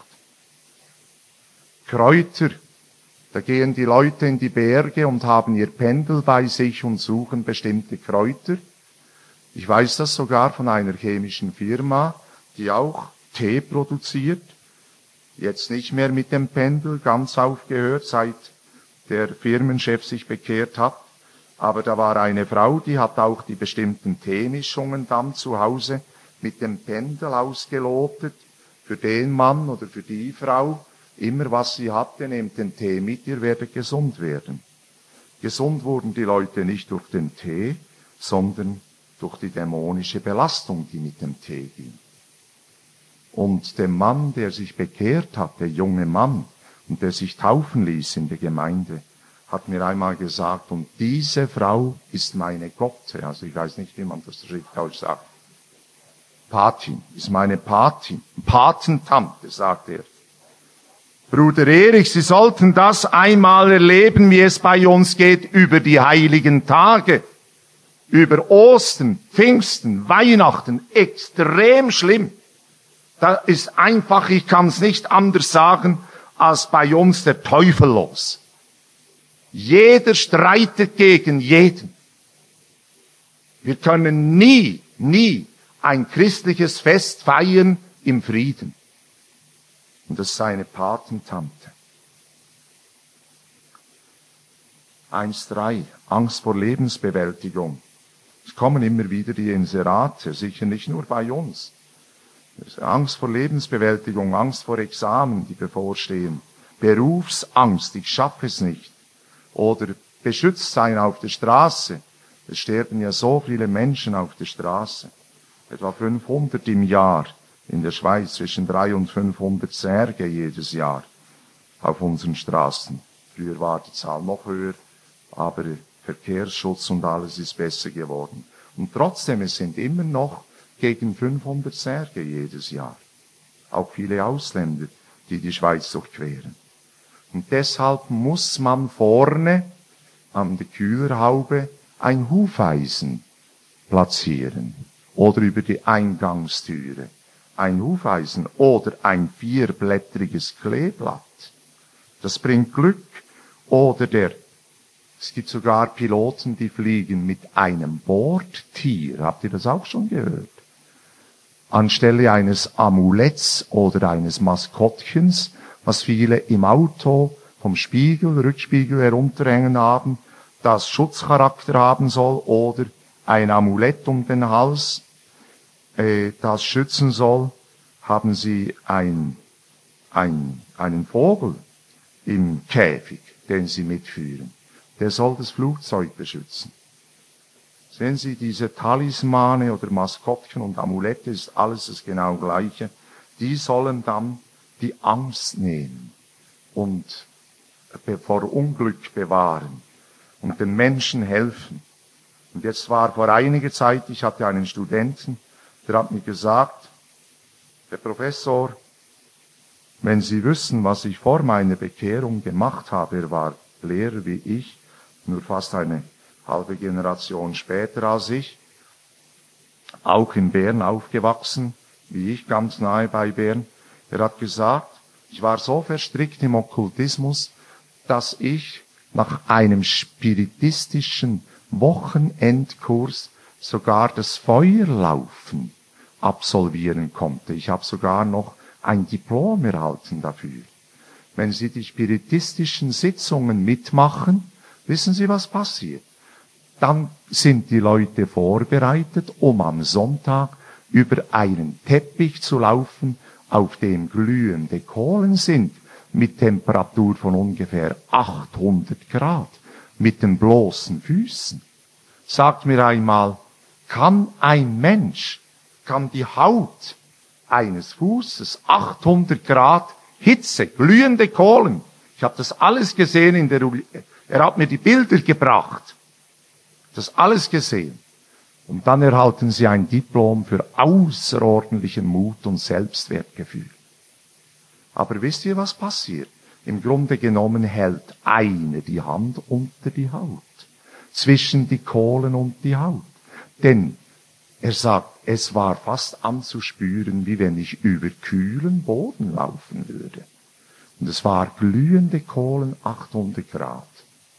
Speaker 1: Kräuter, da gehen die Leute in die Berge und haben ihr Pendel bei sich und suchen bestimmte Kräuter. Ich weiß das sogar von einer chemischen Firma, die auch Tee produziert. Jetzt nicht mehr mit dem Pendel, ganz aufgehört, seit der Firmenchef sich bekehrt hat. Aber da war eine Frau, die hat auch die bestimmten Teemischungen dann zu Hause mit dem Pendel ausgelotet. Für den Mann oder für die Frau, immer was sie hatte, nehmt den Tee mit, ihr werdet gesund werden. Gesund wurden die Leute nicht durch den Tee, sondern durch die dämonische Belastung, die mit dem Tee ging. Und der Mann, der sich bekehrt hat, der junge Mann, und der sich taufen ließ in der Gemeinde, hat mir einmal gesagt, und diese Frau ist meine Gotte. Also ich weiß nicht, wie man das Schriftdeutsch sagt. Patin, ist meine Patin, Patentante, sagt er. Bruder Erich, Sie sollten das einmal erleben, wie es bei uns geht über die heiligen Tage. Über Ostern, Pfingsten, Weihnachten, extrem schlimm. Da ist einfach, ich kann es nicht anders sagen, als bei uns der Teufel los. Jeder streitet gegen jeden. Wir können nie ein christliches Fest feiern im Frieden. Und das ist seine Patentante. 1,3. Angst vor Lebensbewältigung. Es kommen immer wieder die Inserate, sicher nicht nur bei uns. Angst vor Lebensbewältigung, Angst vor Examen, die bevorstehen. Berufsangst, ich schaffe es nicht. Oder beschützt sein auf der Straße. Es sterben ja so viele Menschen auf der Straße. Etwa 500 im Jahr in der Schweiz, zwischen 300 und 500 Särge jedes Jahr auf unseren Straßen. Früher war die Zahl noch höher, aber Verkehrsschutz und alles ist besser geworden. Und trotzdem, es sind immer noch gegen 500 Särge jedes Jahr. Auch viele Ausländer, die die Schweiz durchqueren. Und deshalb muss man vorne an der Kühlerhaube ein Hufeisen platzieren. Oder über die Eingangstüre. Ein Hufeisen oder ein 4-blättriges Kleeblatt. Das bringt Glück. Oder es gibt sogar Piloten, die fliegen mit einem Bordtier. Habt ihr das auch schon gehört? Anstelle eines Amuletts oder eines Maskottchens, was viele im Auto vom Rückspiegel herunterhängen haben, das Schutzcharakter haben soll, oder ein Amulett um den Hals, das schützen soll, haben sie einen Vogel im Käfig, den sie mitführen. Der soll das Flugzeug beschützen. Sehen Sie, diese Talismane oder Maskottchen und Amulette ist alles das genau Gleiche. Die sollen dann die Angst nehmen und vor Unglück bewahren und den Menschen helfen. Und jetzt war vor einiger Zeit, ich hatte einen Studenten, der hat mir gesagt, der Professor, wenn Sie wüssten, was ich vor meiner Bekehrung gemacht habe, er war Lehrer wie ich, nur fast eine halbe Generation später als ich, auch in Bern aufgewachsen, wie ich, ganz nahe bei Bern. Er hat gesagt, ich war so verstrickt im Okkultismus, dass ich nach einem spiritistischen Wochenendkurs sogar das Feuerlaufen absolvieren konnte. Ich habe sogar noch ein Diplom erhalten dafür. Wenn Sie die spiritistischen Sitzungen mitmachen, wissen Sie, was passiert? Dann sind die Leute vorbereitet, um am Sonntag über einen Teppich zu laufen, auf dem glühende Kohlen sind, mit Temperatur von ungefähr 800 Grad, mit den bloßen Füßen. Sagt mir einmal, kann die Haut eines Fußes 800 Grad Hitze, glühende Kohlen, ich habe das alles gesehen er hat mir die Bilder gebracht, das alles gesehen. Und dann erhalten Sie ein Diplom für außerordentlichen Mut und Selbstwertgefühl. Aber wisst ihr, was passiert? Im Grunde genommen hält einer die Hand unter die Haut, zwischen die Kohlen und die Haut. Denn er sagt, es war fast anzuspüren, wie wenn ich über kühlen Boden laufen würde. Und es war glühende Kohlen, 800 Grad.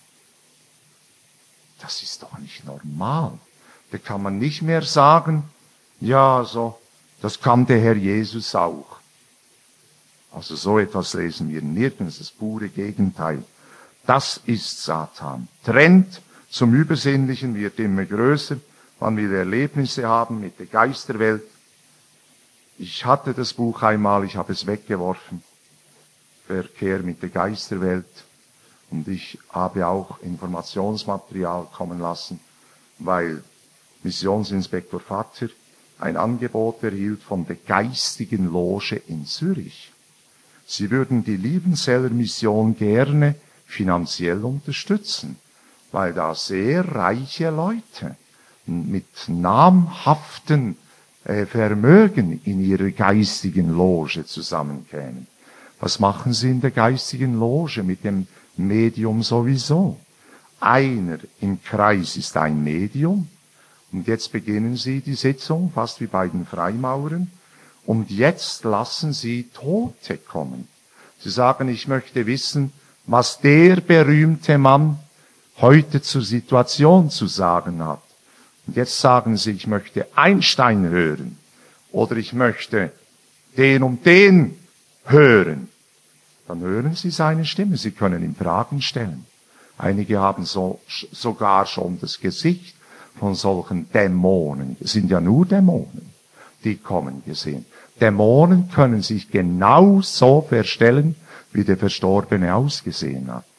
Speaker 1: Das ist doch nicht normal. Da kann man nicht mehr sagen, ja, so, das kann der Herr Jesus auch. Also so etwas lesen wir nirgends, das pure Gegenteil. Das ist Satan. Trend zum Übersinnlichen wird immer größer. Man will Erlebnisse haben mit der Geisterwelt. Ich hatte das Buch einmal, ich habe es weggeworfen. Verkehr mit der Geisterwelt. Und ich habe auch Informationsmaterial kommen lassen, weil Missionsinspektor Vater ein Angebot erhielt von der Geistigen Loge in Zürich. Sie würden die Liebenzeller Mission gerne finanziell unterstützen, weil da sehr reiche Leute mit namhaften Vermögen in ihrer geistigen Loge zusammenkämen. Was machen Sie in der geistigen Loge mit dem Medium sowieso? Einer im Kreis ist ein Medium. Und jetzt beginnen Sie die Sitzung, fast wie bei den Freimaurern. Und jetzt lassen Sie Tote kommen. Sie sagen, ich möchte wissen, was der berühmte Mann heute zur Situation zu sagen hat. Und jetzt sagen Sie, ich möchte Einstein hören. Oder ich möchte den und den hören. Dann hören Sie seine Stimme. Sie können ihm Fragen stellen. Einige haben sogar schon das Gesicht von solchen Dämonen. Es sind ja nur Dämonen, die kommen gesehen. Dämonen können sich genau so verstellen, wie der Verstorbene ausgesehen hat.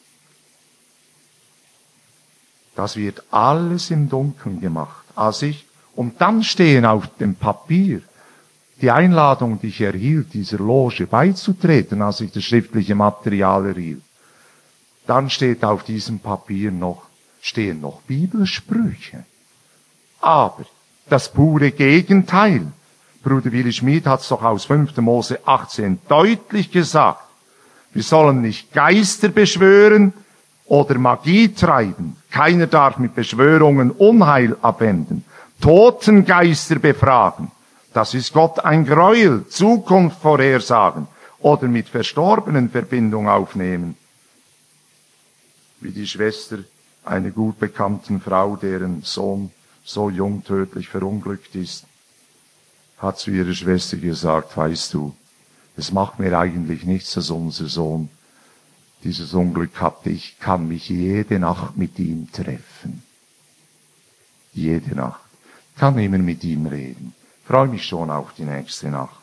Speaker 1: Das wird alles im Dunkeln gemacht. Und dann stehen auf dem Papier die Einladung, die ich erhielt, dieser Loge beizutreten, als ich das schriftliche Material erhielt. Dann steht auf diesem Papier stehen noch Bibelsprüche. Aber das pure Gegenteil. Bruder Willi Schmid hat es doch aus 5. Mose 18 deutlich gesagt. Wir sollen nicht Geister beschwören oder Magie treiben. Keiner darf mit Beschwörungen Unheil abwenden. Totengeister befragen. Das ist Gott ein Gräuel. Zukunft vorhersagen. Oder mit Verstorbenen Verbindung aufnehmen. Wie die Schwester einer gut bekannten Frau, deren Sohn so jung tödlich verunglückt ist, hat zu ihrer Schwester gesagt, weißt du, es macht mir eigentlich nichts, dass unser Sohn dieses Unglück hatte. Ich kann mich jede Nacht mit ihm treffen. Jede Nacht. Kann immer mit ihm reden. freue mich schon auf die nächste Nacht.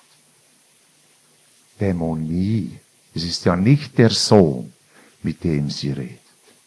Speaker 1: Dämonie. Es ist ja nicht der Sohn, mit dem sie redet.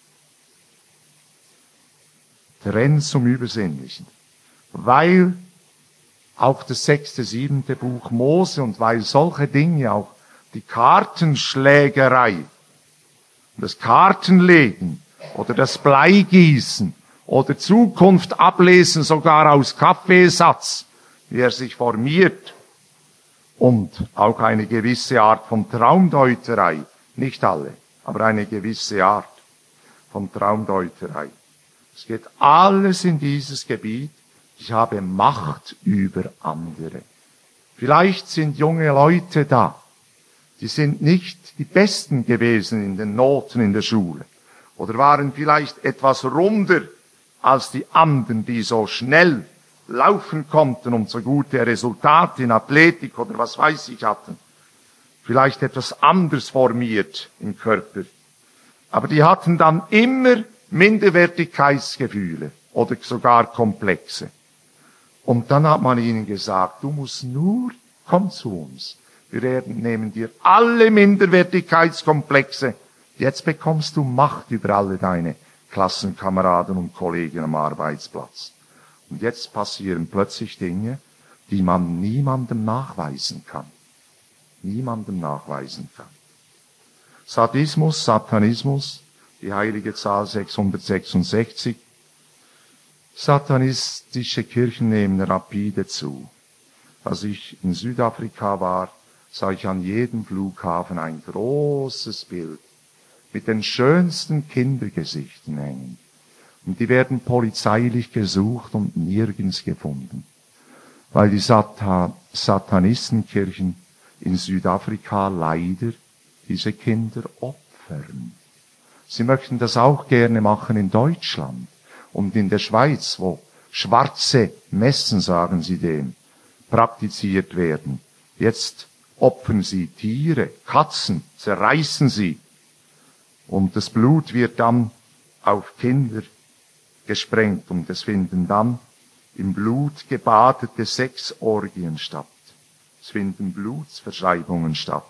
Speaker 1: Trend zum Übersinnlichen. Weil auch das 6., 7. Buch Mose und weil solche Dinge, auch die Kartenschlägerei, das Kartenlegen oder das Bleigießen oder Zukunft ablesen, sogar aus Kaffeesatz, wie er sich formiert, und auch eine gewisse Art von Traumdeuterei, nicht alle, aber eine gewisse Art von Traumdeuterei. Es geht alles in dieses Gebiet. Ich habe Macht über andere. Vielleicht sind junge Leute da, die sind nicht die Besten gewesen in den Noten in der Schule oder waren vielleicht etwas runder als die anderen, die so schnell laufen konnten und so gute Resultate in Athletik oder was weiß ich hatten. Vielleicht etwas anders formiert im Körper. Aber die hatten dann immer Minderwertigkeitsgefühle oder sogar Komplexe. Und dann hat man ihnen gesagt, du musst nur, komm zu uns. Wir nehmen dir alle Minderwertigkeitskomplexe. Jetzt bekommst du Macht über alle deine Klassenkameraden und Kollegen am Arbeitsplatz. Und jetzt passieren plötzlich Dinge, die man niemandem nachweisen kann. Niemandem nachweisen kann. Sadismus, Satanismus, die heilige Zahl 666. Satanistische Kirchen nehmen rapide zu. Als ich in Südafrika war, sah ich an jedem Flughafen ein großes Bild mit den schönsten Kindergesichten hängen. Und die werden polizeilich gesucht und nirgends gefunden, weil die Satanistenkirchen in Südafrika leider diese Kinder opfern. Sie möchten das auch gerne machen in Deutschland und in der Schweiz, wo schwarze Messen, sagen sie dem, praktiziert werden. Jetzt opfern sie Tiere, Katzen, zerreißen sie. Und das Blut wird dann auf Kinder gesprengt und es finden dann im Blut gebadete Sexorgien statt. Es finden Blutsverschreibungen statt.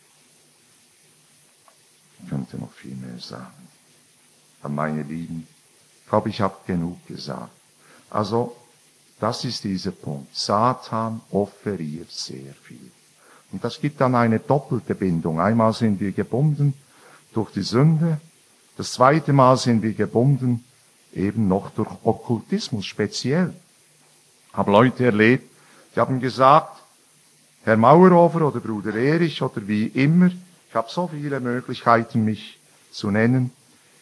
Speaker 1: Ich könnte noch viel mehr sagen. Aber meine Lieben, ich glaube, ich habe genug gesagt. Also, das ist dieser Punkt. Satan offeriert sehr viel. Und das gibt dann eine doppelte Bindung. Einmal sind wir gebunden durch die Sünde. Das zweite Mal sind wir gebunden eben noch durch Okkultismus speziell. Ich habe Leute erlebt, die haben gesagt, Herr Mauerhofer oder Bruder Erich oder wie immer, ich habe so viele Möglichkeiten, mich zu nennen,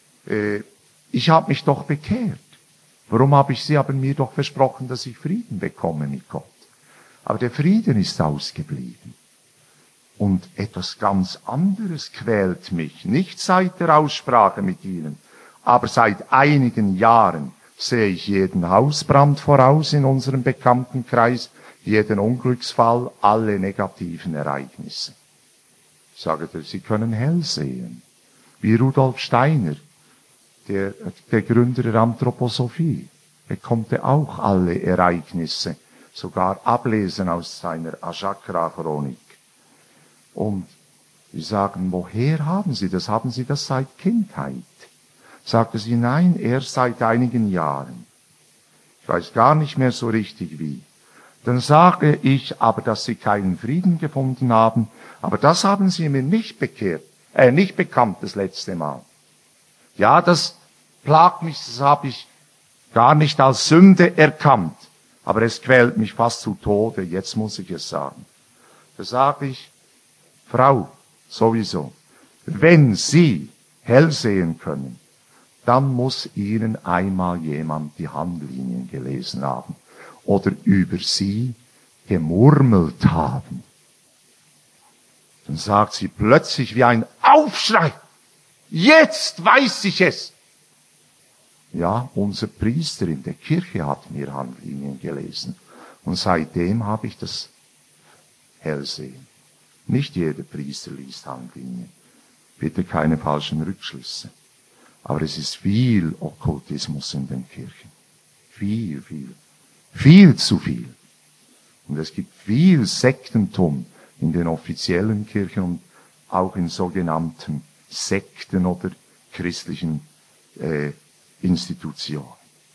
Speaker 1: ich habe mich doch bekehrt. Warum habe ich Sie aber mir doch versprochen, dass ich Frieden bekomme mit Gott? Aber der Frieden ist ausgeblieben. Und etwas ganz anderes quält mich, nicht seit der Aussprache mit Ihnen, aber seit einigen Jahren sehe ich jeden Hausbrand voraus in unserem Bekanntenkreis, jeden Unglücksfall, alle negativen Ereignisse. Ich sage dir, Sie können hell sehen. Wie Rudolf Steiner, der Gründer der Anthroposophie, er konnte auch alle Ereignisse sogar ablesen aus seiner Achakra-Chronik. Und wir sagen, woher haben Sie das? Haben Sie das seit Kindheit? Sagte sie, nein, erst seit einigen Jahren. Ich weiß gar nicht mehr so richtig wie. Dann sage ich aber, dass Sie keinen Frieden gefunden haben, aber das haben Sie mir nicht nicht bekannt das letzte Mal. Ja, das plagt mich, das habe ich gar nicht als Sünde erkannt, aber es quält mich fast zu Tode, jetzt muss ich es sagen. Da sage ich, Frau, sowieso, wenn Sie hell sehen können, dann muss Ihnen einmal jemand die Handlinien gelesen haben oder über Sie gemurmelt haben. Dann sagt sie plötzlich wie ein Aufschrei, jetzt weiß ich es. Ja, unser Priester in der Kirche hat mir Handlinien gelesen und seitdem habe ich das Hellsehen. Nicht jeder Priester liest Handlinien. Bitte keine falschen Rückschlüsse. Aber es ist viel Okkultismus in den Kirchen. Viel zu viel. Und es gibt viel Sektentum in den offiziellen Kirchen und auch in sogenannten Sekten oder christlichen Institutionen.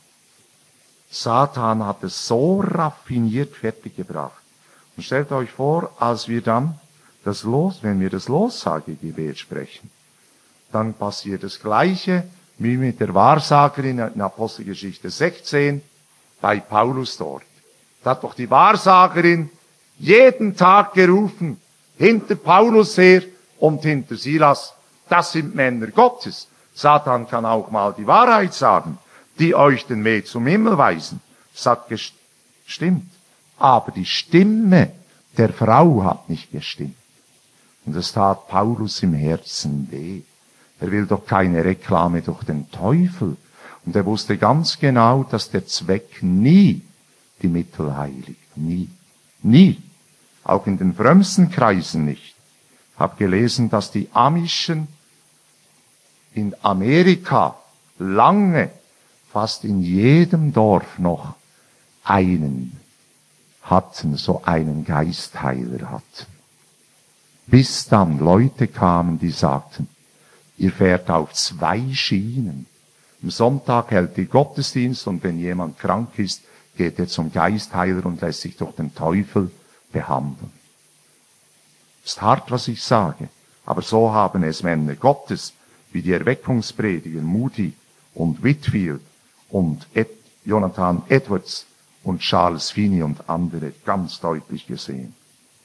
Speaker 1: Satan hat es so raffiniert fertiggebracht. Und stellt euch vor, als wir dann wenn wir das Lossagegebet sprechen, dann passiert das Gleiche wie mit der Wahrsagerin in Apostelgeschichte 16 bei Paulus dort. Da hat doch die Wahrsagerin jeden Tag gerufen, hinter Paulus her und hinter Silas. Das sind Männer Gottes. Satan kann auch mal die Wahrheit sagen, die euch den Weg zum Himmel weisen. Das hat gestimmt. Aber die Stimme der Frau hat nicht gestimmt. Und es tat Paulus im Herzen weh. Er will doch keine Reklame durch den Teufel. Und er wusste ganz genau, dass der Zweck nie die Mittel heiligt. Nie. Nie. Auch in den frömmsten Kreisen nicht. Ich habe gelesen, dass die Amischen in Amerika lange fast in jedem Dorf noch einen hatten, so einen Geistheiler hatten. Bis dann Leute kamen, die sagten, ihr fährt auf 2 Schienen. Am Sonntag hält ihr Gottesdienst und wenn jemand krank ist, geht er zum Geistheiler und lässt sich durch den Teufel behandeln. Ist hart, was ich sage, aber so haben es Männer Gottes, wie die Erweckungsprediger Moody und Whitfield und Jonathan Edwards und Charles Finney und andere ganz deutlich gesehen.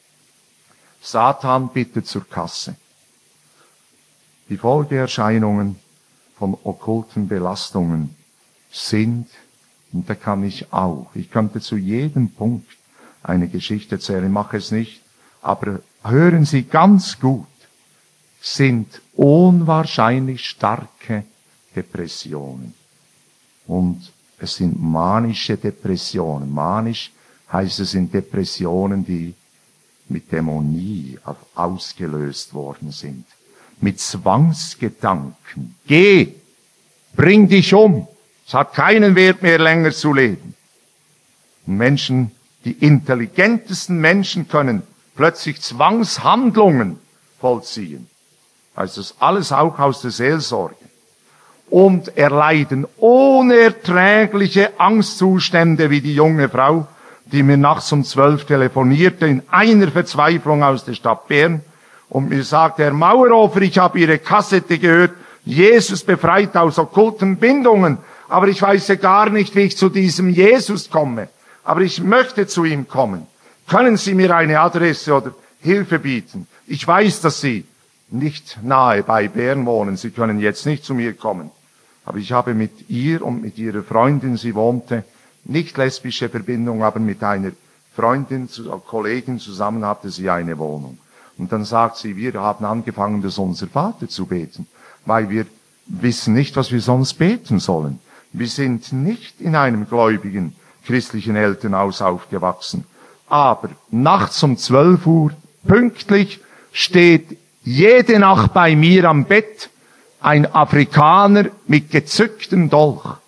Speaker 1: Satan bittet zur Kasse. Die Folgeerscheinungen von okkulten Belastungen sind, und da kann ich auch, ich könnte zu jedem Punkt eine Geschichte erzählen, mache es nicht, aber hören Sie ganz gut, sind unwahrscheinlich starke Depressionen. Und es sind manische Depressionen. Manisch heißt es sind Depressionen, die mit Dämonie ausgelöst worden sind. Mit Zwangsgedanken. Geh! Bring dich um! Es hat keinen Wert mehr, länger zu leben. Und Menschen, die intelligentesten Menschen können plötzlich Zwangshandlungen vollziehen. Also das alles auch aus der Seelsorge. Und erleiden unerträgliche Angstzustände wie die junge Frau, die mir nachts um 12 telefonierte, in einer Verzweiflung aus der Stadt Bern und mir sagte, Herr Mauerhofer, ich habe Ihre Kassette gehört, Jesus befreit aus okkulten Bindungen, aber ich weiß ja gar nicht, wie ich zu diesem Jesus komme. Aber ich möchte zu ihm kommen. Können Sie mir eine Adresse oder Hilfe bieten? Ich weiß, dass Sie nicht nahe bei Bern wohnen. Sie können jetzt nicht zu mir kommen. Aber ich habe mit ihr und mit ihrer Freundin, sie wohnte, nicht lesbische Verbindung, aber mit einer Freundin, Kollegin zusammen hatte sie eine Wohnung. Und dann sagt sie, wir haben angefangen, das Unser Vater zu beten, weil wir wissen nicht, was wir sonst beten sollen. Wir sind nicht in einem gläubigen christlichen Elternhaus aufgewachsen. Aber nachts um 12 Uhr, pünktlich, steht jede Nacht bei mir am Bett ein Afrikaner mit gezücktem Dolch.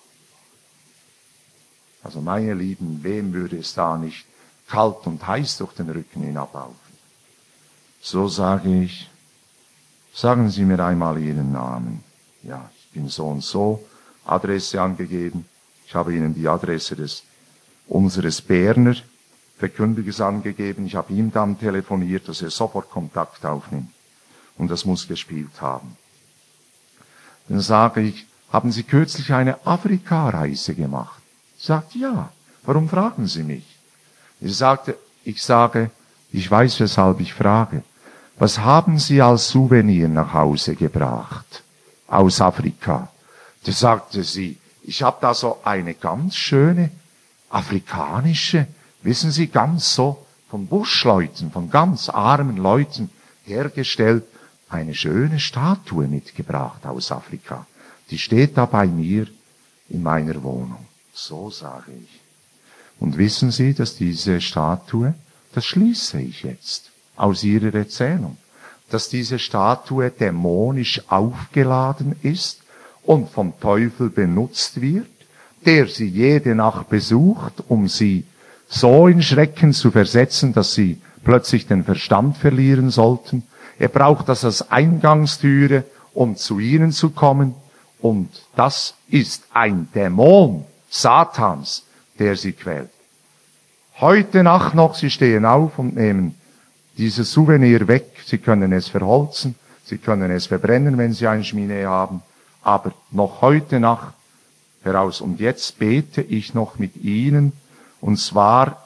Speaker 1: Also meine Lieben, wem würde es da nicht kalt und heiß durch den Rücken hinablaufen? So sage ich, sagen Sie mir einmal Ihren Namen. Ja, ich bin so und so, Adresse angegeben. Ich habe Ihnen die Adresse unseres Berner Verkündigers angegeben. Ich habe ihm dann telefoniert, dass er sofort Kontakt aufnimmt. Und das muss gespielt haben. Dann sage ich, haben Sie kürzlich eine Afrika-Reise gemacht? Sagt, ja. Warum fragen Sie mich? Ich sage, ich weiß, weshalb ich frage. Was haben Sie als Souvenir nach Hause gebracht? Aus Afrika. Da sagte sie, ich habe da so eine ganz schöne afrikanische, wissen Sie, ganz so von Buschleuten, von ganz armen Leuten hergestellt, eine schöne Statue mitgebracht aus Afrika. Die steht da bei mir in meiner Wohnung. So sage ich. Und wissen Sie, dass diese Statue, das schließe ich jetzt aus Ihrer Erzählung, dass diese Statue dämonisch aufgeladen ist und vom Teufel benutzt wird, der sie jede Nacht besucht, um sie so in Schrecken zu versetzen, dass sie plötzlich den Verstand verlieren sollten. Er braucht das als Eingangstüre, um zu ihnen zu kommen. Und das ist ein Dämon Satans, der sie quält. Heute Nacht noch, sie stehen auf und nehmen dieses Souvenir weg. Sie können es verholzen, sie können es verbrennen, wenn sie ein Schmiede haben. Aber noch heute Nacht heraus. Und jetzt bete ich noch mit ihnen. Und zwar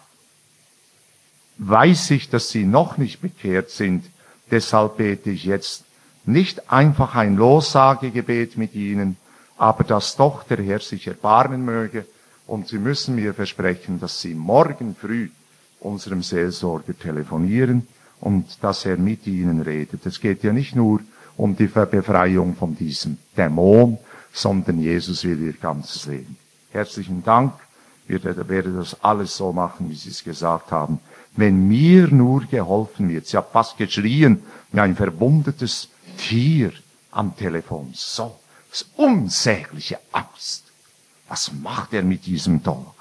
Speaker 1: weiß ich, dass sie noch nicht bekehrt sind. Deshalb bete ich jetzt nicht einfach ein Lossagegebet mit ihnen, aber dass doch der Herr sich erbarmen möge. Und sie müssen mir versprechen, dass sie morgen früh unserem Seelsorger telefonieren und dass er mit ihnen redet. Es geht ja nicht nur um die Befreiung von diesem Dämon, sondern Jesus will ihr ganzes Leben. Herzlichen Dank. Ich werde das alles so machen, wie Sie es gesagt haben. Wenn mir nur geholfen wird. Sie hat fast geschrien, wie ein verwundetes Tier am Telefon. So, das unsägliche Angst. Was macht er mit diesem Dollar?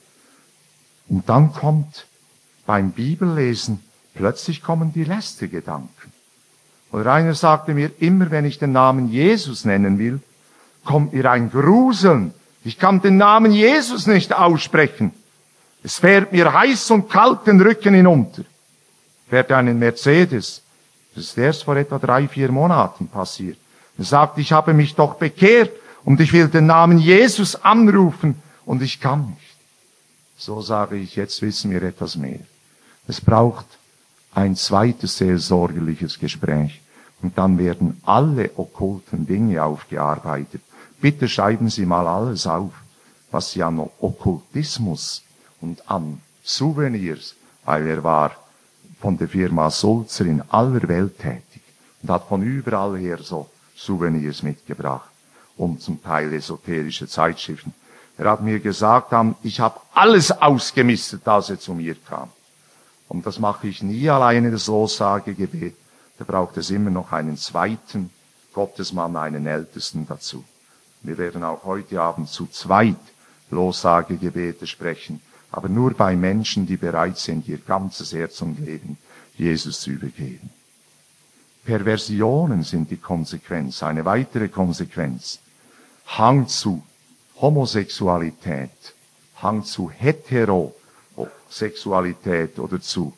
Speaker 1: Und dann kommt beim Bibellesen, plötzlich kommen die Lästergedanken. Oder einer sagte mir, immer wenn ich den Namen Jesus nennen will, kommt mir ein Gruseln. Ich kann den Namen Jesus nicht aussprechen. Es fährt mir heiß und kalt den Rücken hinunter. Fährt einen Mercedes. Das ist erst vor etwa 3-4 Monaten passiert. Er sagt, ich habe mich doch bekehrt und ich will den Namen Jesus anrufen und ich kann nicht. So sage ich, jetzt wissen wir etwas mehr. Es braucht ein zweites seelsorgerliches Gespräch und dann werden alle okkulten Dinge aufgearbeitet. Bitte schreiben Sie mal alles auf, was Sie an Okkultismus und an Souvenirs, weil er war von der Firma Sulzer in aller Welt tätig und hat von überall her so Souvenirs mitgebracht und zum Teil esoterische Zeitschriften. Er hat mir gesagt, ich habe alles ausgemistet, als er zu mir kam. Und das mache ich nie alleine, das Lossagegebet. Da braucht es immer noch einen zweiten Gottesmann, einen Ältesten dazu. Wir werden auch heute Abend zu zweit Lossagegebete sprechen, aber nur bei Menschen, die bereit sind, ihr ganzes Herz und Leben Jesus zu übergeben. Perversionen sind die Konsequenz, eine weitere Konsequenz. Hang zu Homosexualität, Hang zu Heterosexualität oder zu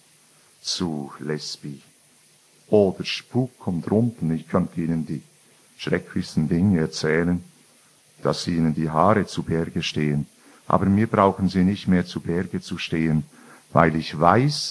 Speaker 1: Lesbi oder Spuk und Rumpen. Ich könnte Ihnen die schrecklichsten Dinge erzählen, dass Ihnen die Haare zu Berge stehen. Aber mir brauchen Sie nicht mehr zu Berge zu stehen, weil ich weiß,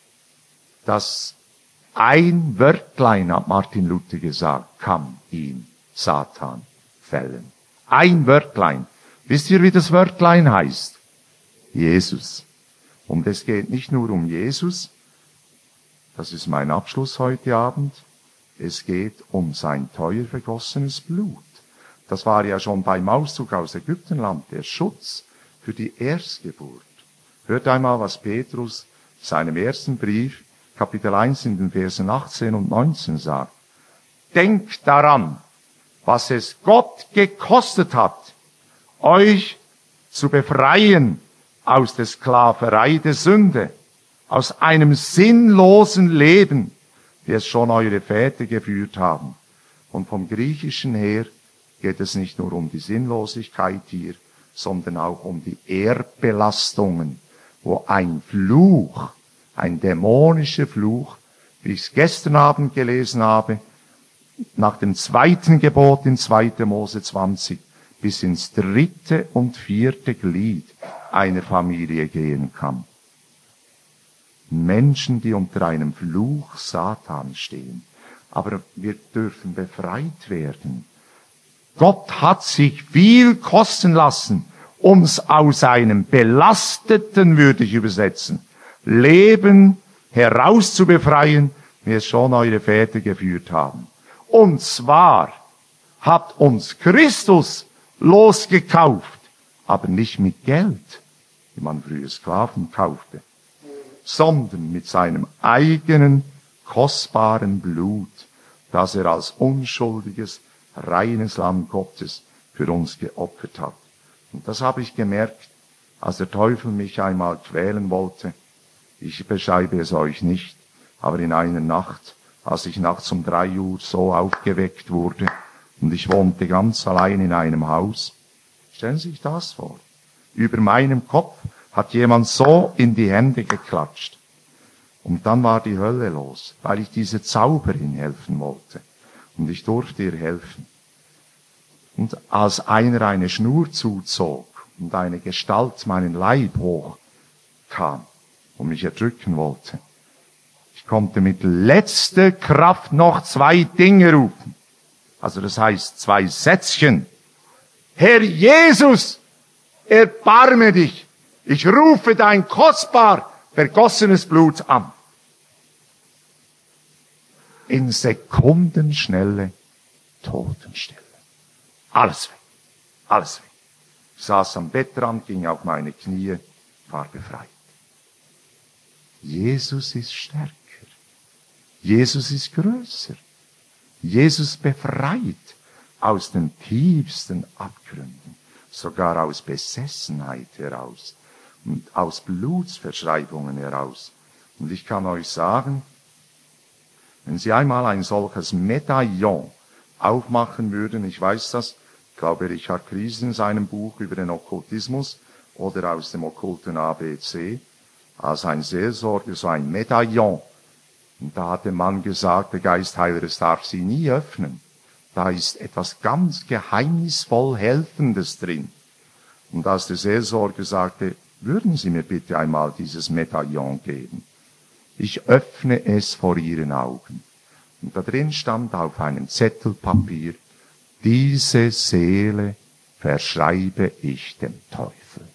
Speaker 1: dass ein Wörtlein, hat Martin Luther gesagt, kann ihn Satan fällen. Ein Wörtlein. Wisst ihr, wie das Wörtlein heißt? Jesus. Und es geht nicht nur um Jesus, das ist mein Abschluss heute Abend, es geht um sein teuer vergossenes Blut. Das war ja schon beim Auszug aus Ägyptenland der Schutz für die Erstgeburt. Hört einmal, was Petrus in seinem ersten Brief, Kapitel 1 in den Versen 18 und 19 sagt. Denkt daran, was es Gott gekostet hat, euch zu befreien aus der Sklaverei der Sünde, aus einem sinnlosen Leben, wie es schon eure Väter geführt haben. Und vom Griechischen her geht es nicht nur um die Sinnlosigkeit hier, sondern auch um die Erbbelastungen, wo ein Fluch, ein dämonischer Fluch, wie ich es gestern Abend gelesen habe, nach dem 2. Gebot in 2. Mose 20 bis ins 3. und 4. Glied einer Familie gehen kann. Menschen, die unter einem Fluch Satans stehen. Aber wir dürfen befreit werden. Gott hat sich viel kosten lassen, uns aus einem belasteten, würde ich übersetzen, Leben herauszubefreien, wie es schon eure Väter geführt haben. Und zwar hat uns Christus losgekauft, aber nicht mit Geld, wie man früher Sklaven kaufte, sondern mit seinem eigenen kostbaren Blut, das er als unschuldiges, reines Lamm Gottes für uns geopfert hat. Und das habe ich gemerkt, als der Teufel mich einmal quälen wollte. Ich beschreibe es euch nicht, aber in einer Nacht, als ich nachts um 3 Uhr so aufgeweckt wurde und ich wohnte ganz allein in einem Haus. Stellen Sie sich das vor. Über meinem Kopf hat jemand so in die Hände geklatscht. Und dann war die Hölle los, weil ich dieser Zauberin helfen wollte. Und ich durfte ihr helfen. Und als einer eine Schnur zuzog und eine Gestalt meinen Leib hochkam und mich erdrücken wollte, ich konnte mit letzter Kraft noch 2 Dinge rufen. Also das heißt 2 Sätzchen. Herr Jesus, erbarme dich. Ich rufe dein kostbar vergossenes Blut an. In Sekundenschnelle Totenstille. Alles weg. Alles weg. Ich saß am Bettrand, ging auf meine Knie, war befreit. Jesus ist stärker. Jesus ist größer. Jesus befreit aus den tiefsten Abgründen, sogar aus Besessenheit heraus und aus Blutsverschreibungen heraus. Und ich kann euch sagen, wenn Sie einmal ein solches Medaillon aufmachen würden, ich weiß das, ich glaube Richard Kries in seinem Buch über den Okkultismus oder aus dem okkulten ABC, als ein Seelsorger so ein Medaillon. Und da hat der Mann gesagt, der Geistheiler, es darf sie nie öffnen. Da ist etwas ganz geheimnisvoll Helfendes drin. Und als der Seelsorger sagte, würden Sie mir bitte einmal dieses Medaillon geben? Ich öffne es vor Ihren Augen. Und da drin stand auf einem Zettelpapier, diese Seele verschreibe ich dem Teufel.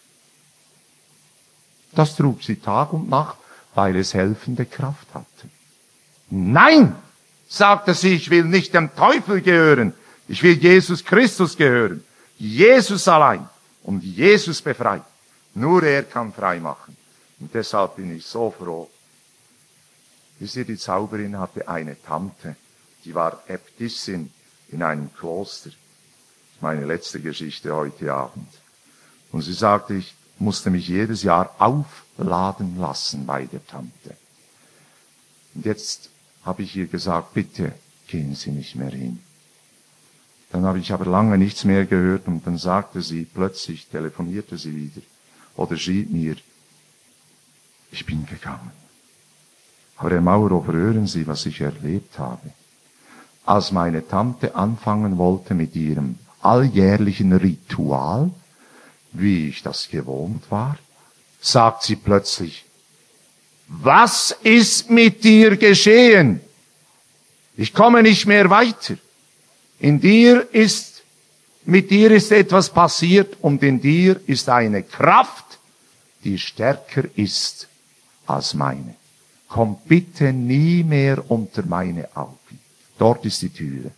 Speaker 1: Das trug sie Tag und Nacht, weil es helfende Kraft hatte. Nein, sagte sie, ich will nicht dem Teufel gehören, ich will Jesus Christus gehören. Jesus allein und Jesus befreit. Nur er kann frei machen. Und deshalb bin ich so froh. Wisst ihr, die Zauberin hatte eine Tante, die war Äbtissin in einem Kloster. Meine letzte Geschichte heute Abend. Und sie sagte, ich musste mich jedes Jahr aufladen lassen bei der Tante. Und jetzt habe ich ihr gesagt, bitte gehen Sie nicht mehr hin. Dann habe ich aber lange nichts mehr gehört und dann sagte sie, plötzlich telefonierte sie wieder oder schrieb mir, ich bin gegangen. Aber Herr Mauerhofer, hören Sie, was ich erlebt habe. Als meine Tante anfangen wollte mit ihrem alljährlichen Ritual, wie ich das gewohnt war, sagt sie plötzlich, was ist mit dir geschehen? Ich komme nicht mehr weiter. Mit dir ist etwas passiert und in dir ist eine Kraft, die stärker ist als meine. Komm bitte nie mehr unter meine Augen. Dort ist die Türe.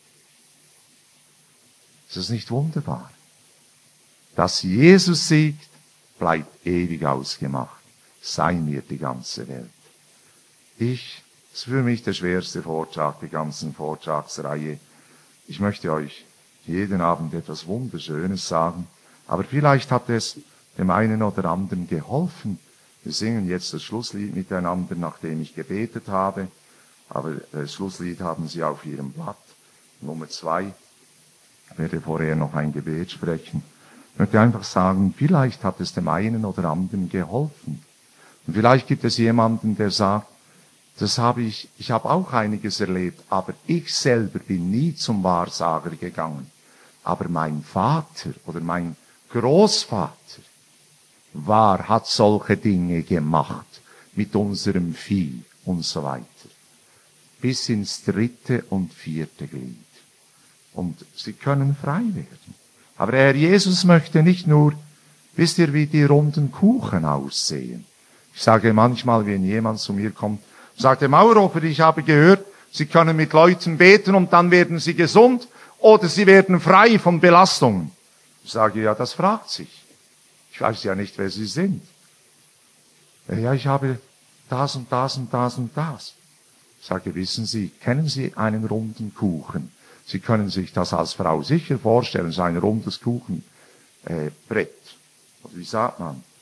Speaker 1: Ist das nicht wunderbar? Dass Jesus siegt, bleibt ewig ausgemacht. Sei mir die ganze Welt. Das ist für mich der schwerste Vortrag der ganzen Vortragsreihe. Ich möchte euch jeden Abend etwas Wunderschönes sagen, aber vielleicht hat es dem einen oder anderen geholfen. Wir singen jetzt das Schlusslied miteinander, nachdem ich gebetet habe, aber das Schlusslied haben Sie auf Ihrem Blatt, Nummer 2. Ich werde vorher noch ein Gebet sprechen. Ich möchte einfach sagen, vielleicht hat es dem einen oder anderen geholfen. Und vielleicht gibt es jemanden, der sagt, ich habe auch einiges erlebt, aber ich selber bin nie zum Wahrsager gegangen. Aber mein Vater oder mein Großvater hat solche Dinge gemacht mit unserem Vieh und so weiter. Bis ins 3. und 4. Glied. Und sie können frei werden. Aber der Herr Jesus möchte nicht nur, wisst ihr, wie die runden Kuchen aussehen. Ich sage manchmal, wenn jemand zu mir kommt, sagt Herr Mauerhofer, ich habe gehört, Sie können mit Leuten beten und dann werden sie gesund oder sie werden frei von Belastungen. Ich sage, ja, das fragt sich. Ich weiß ja nicht, wer Sie sind. Ja, ich habe das und das und das und das. Ich sage, wissen Sie, kennen Sie einen runden Kuchen? Sie können sich das als Frau sicher vorstellen, so ein rundes Kuchenbrett. Oder wie sagt man?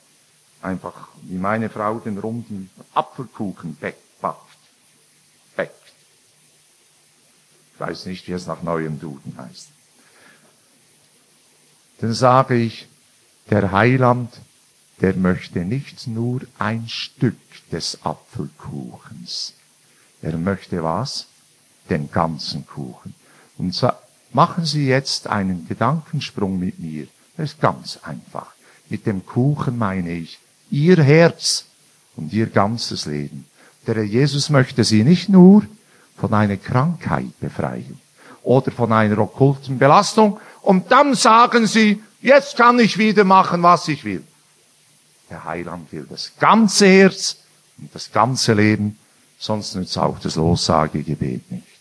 Speaker 1: einfach, wie meine Frau den runden Apfelkuchen backt. Ich weiß nicht, wie es nach neuem Duden heißt. Dann sage ich, der Heiland, der möchte nicht nur ein Stück des Apfelkuchens. Er möchte was? Den ganzen Kuchen. Und so machen Sie jetzt einen Gedankensprung mit mir. Das ist ganz einfach. Mit dem Kuchen meine ich Ihr Herz und Ihr ganzes Leben. Der Herr Jesus möchte Sie nicht nur von einer Krankheit befreien oder von einer okkulten Belastung und dann sagen Sie, jetzt kann ich wieder machen, was ich will. Der Heiland will das ganze Herz und das ganze Leben, sonst nützt auch das Lossagegebet nicht.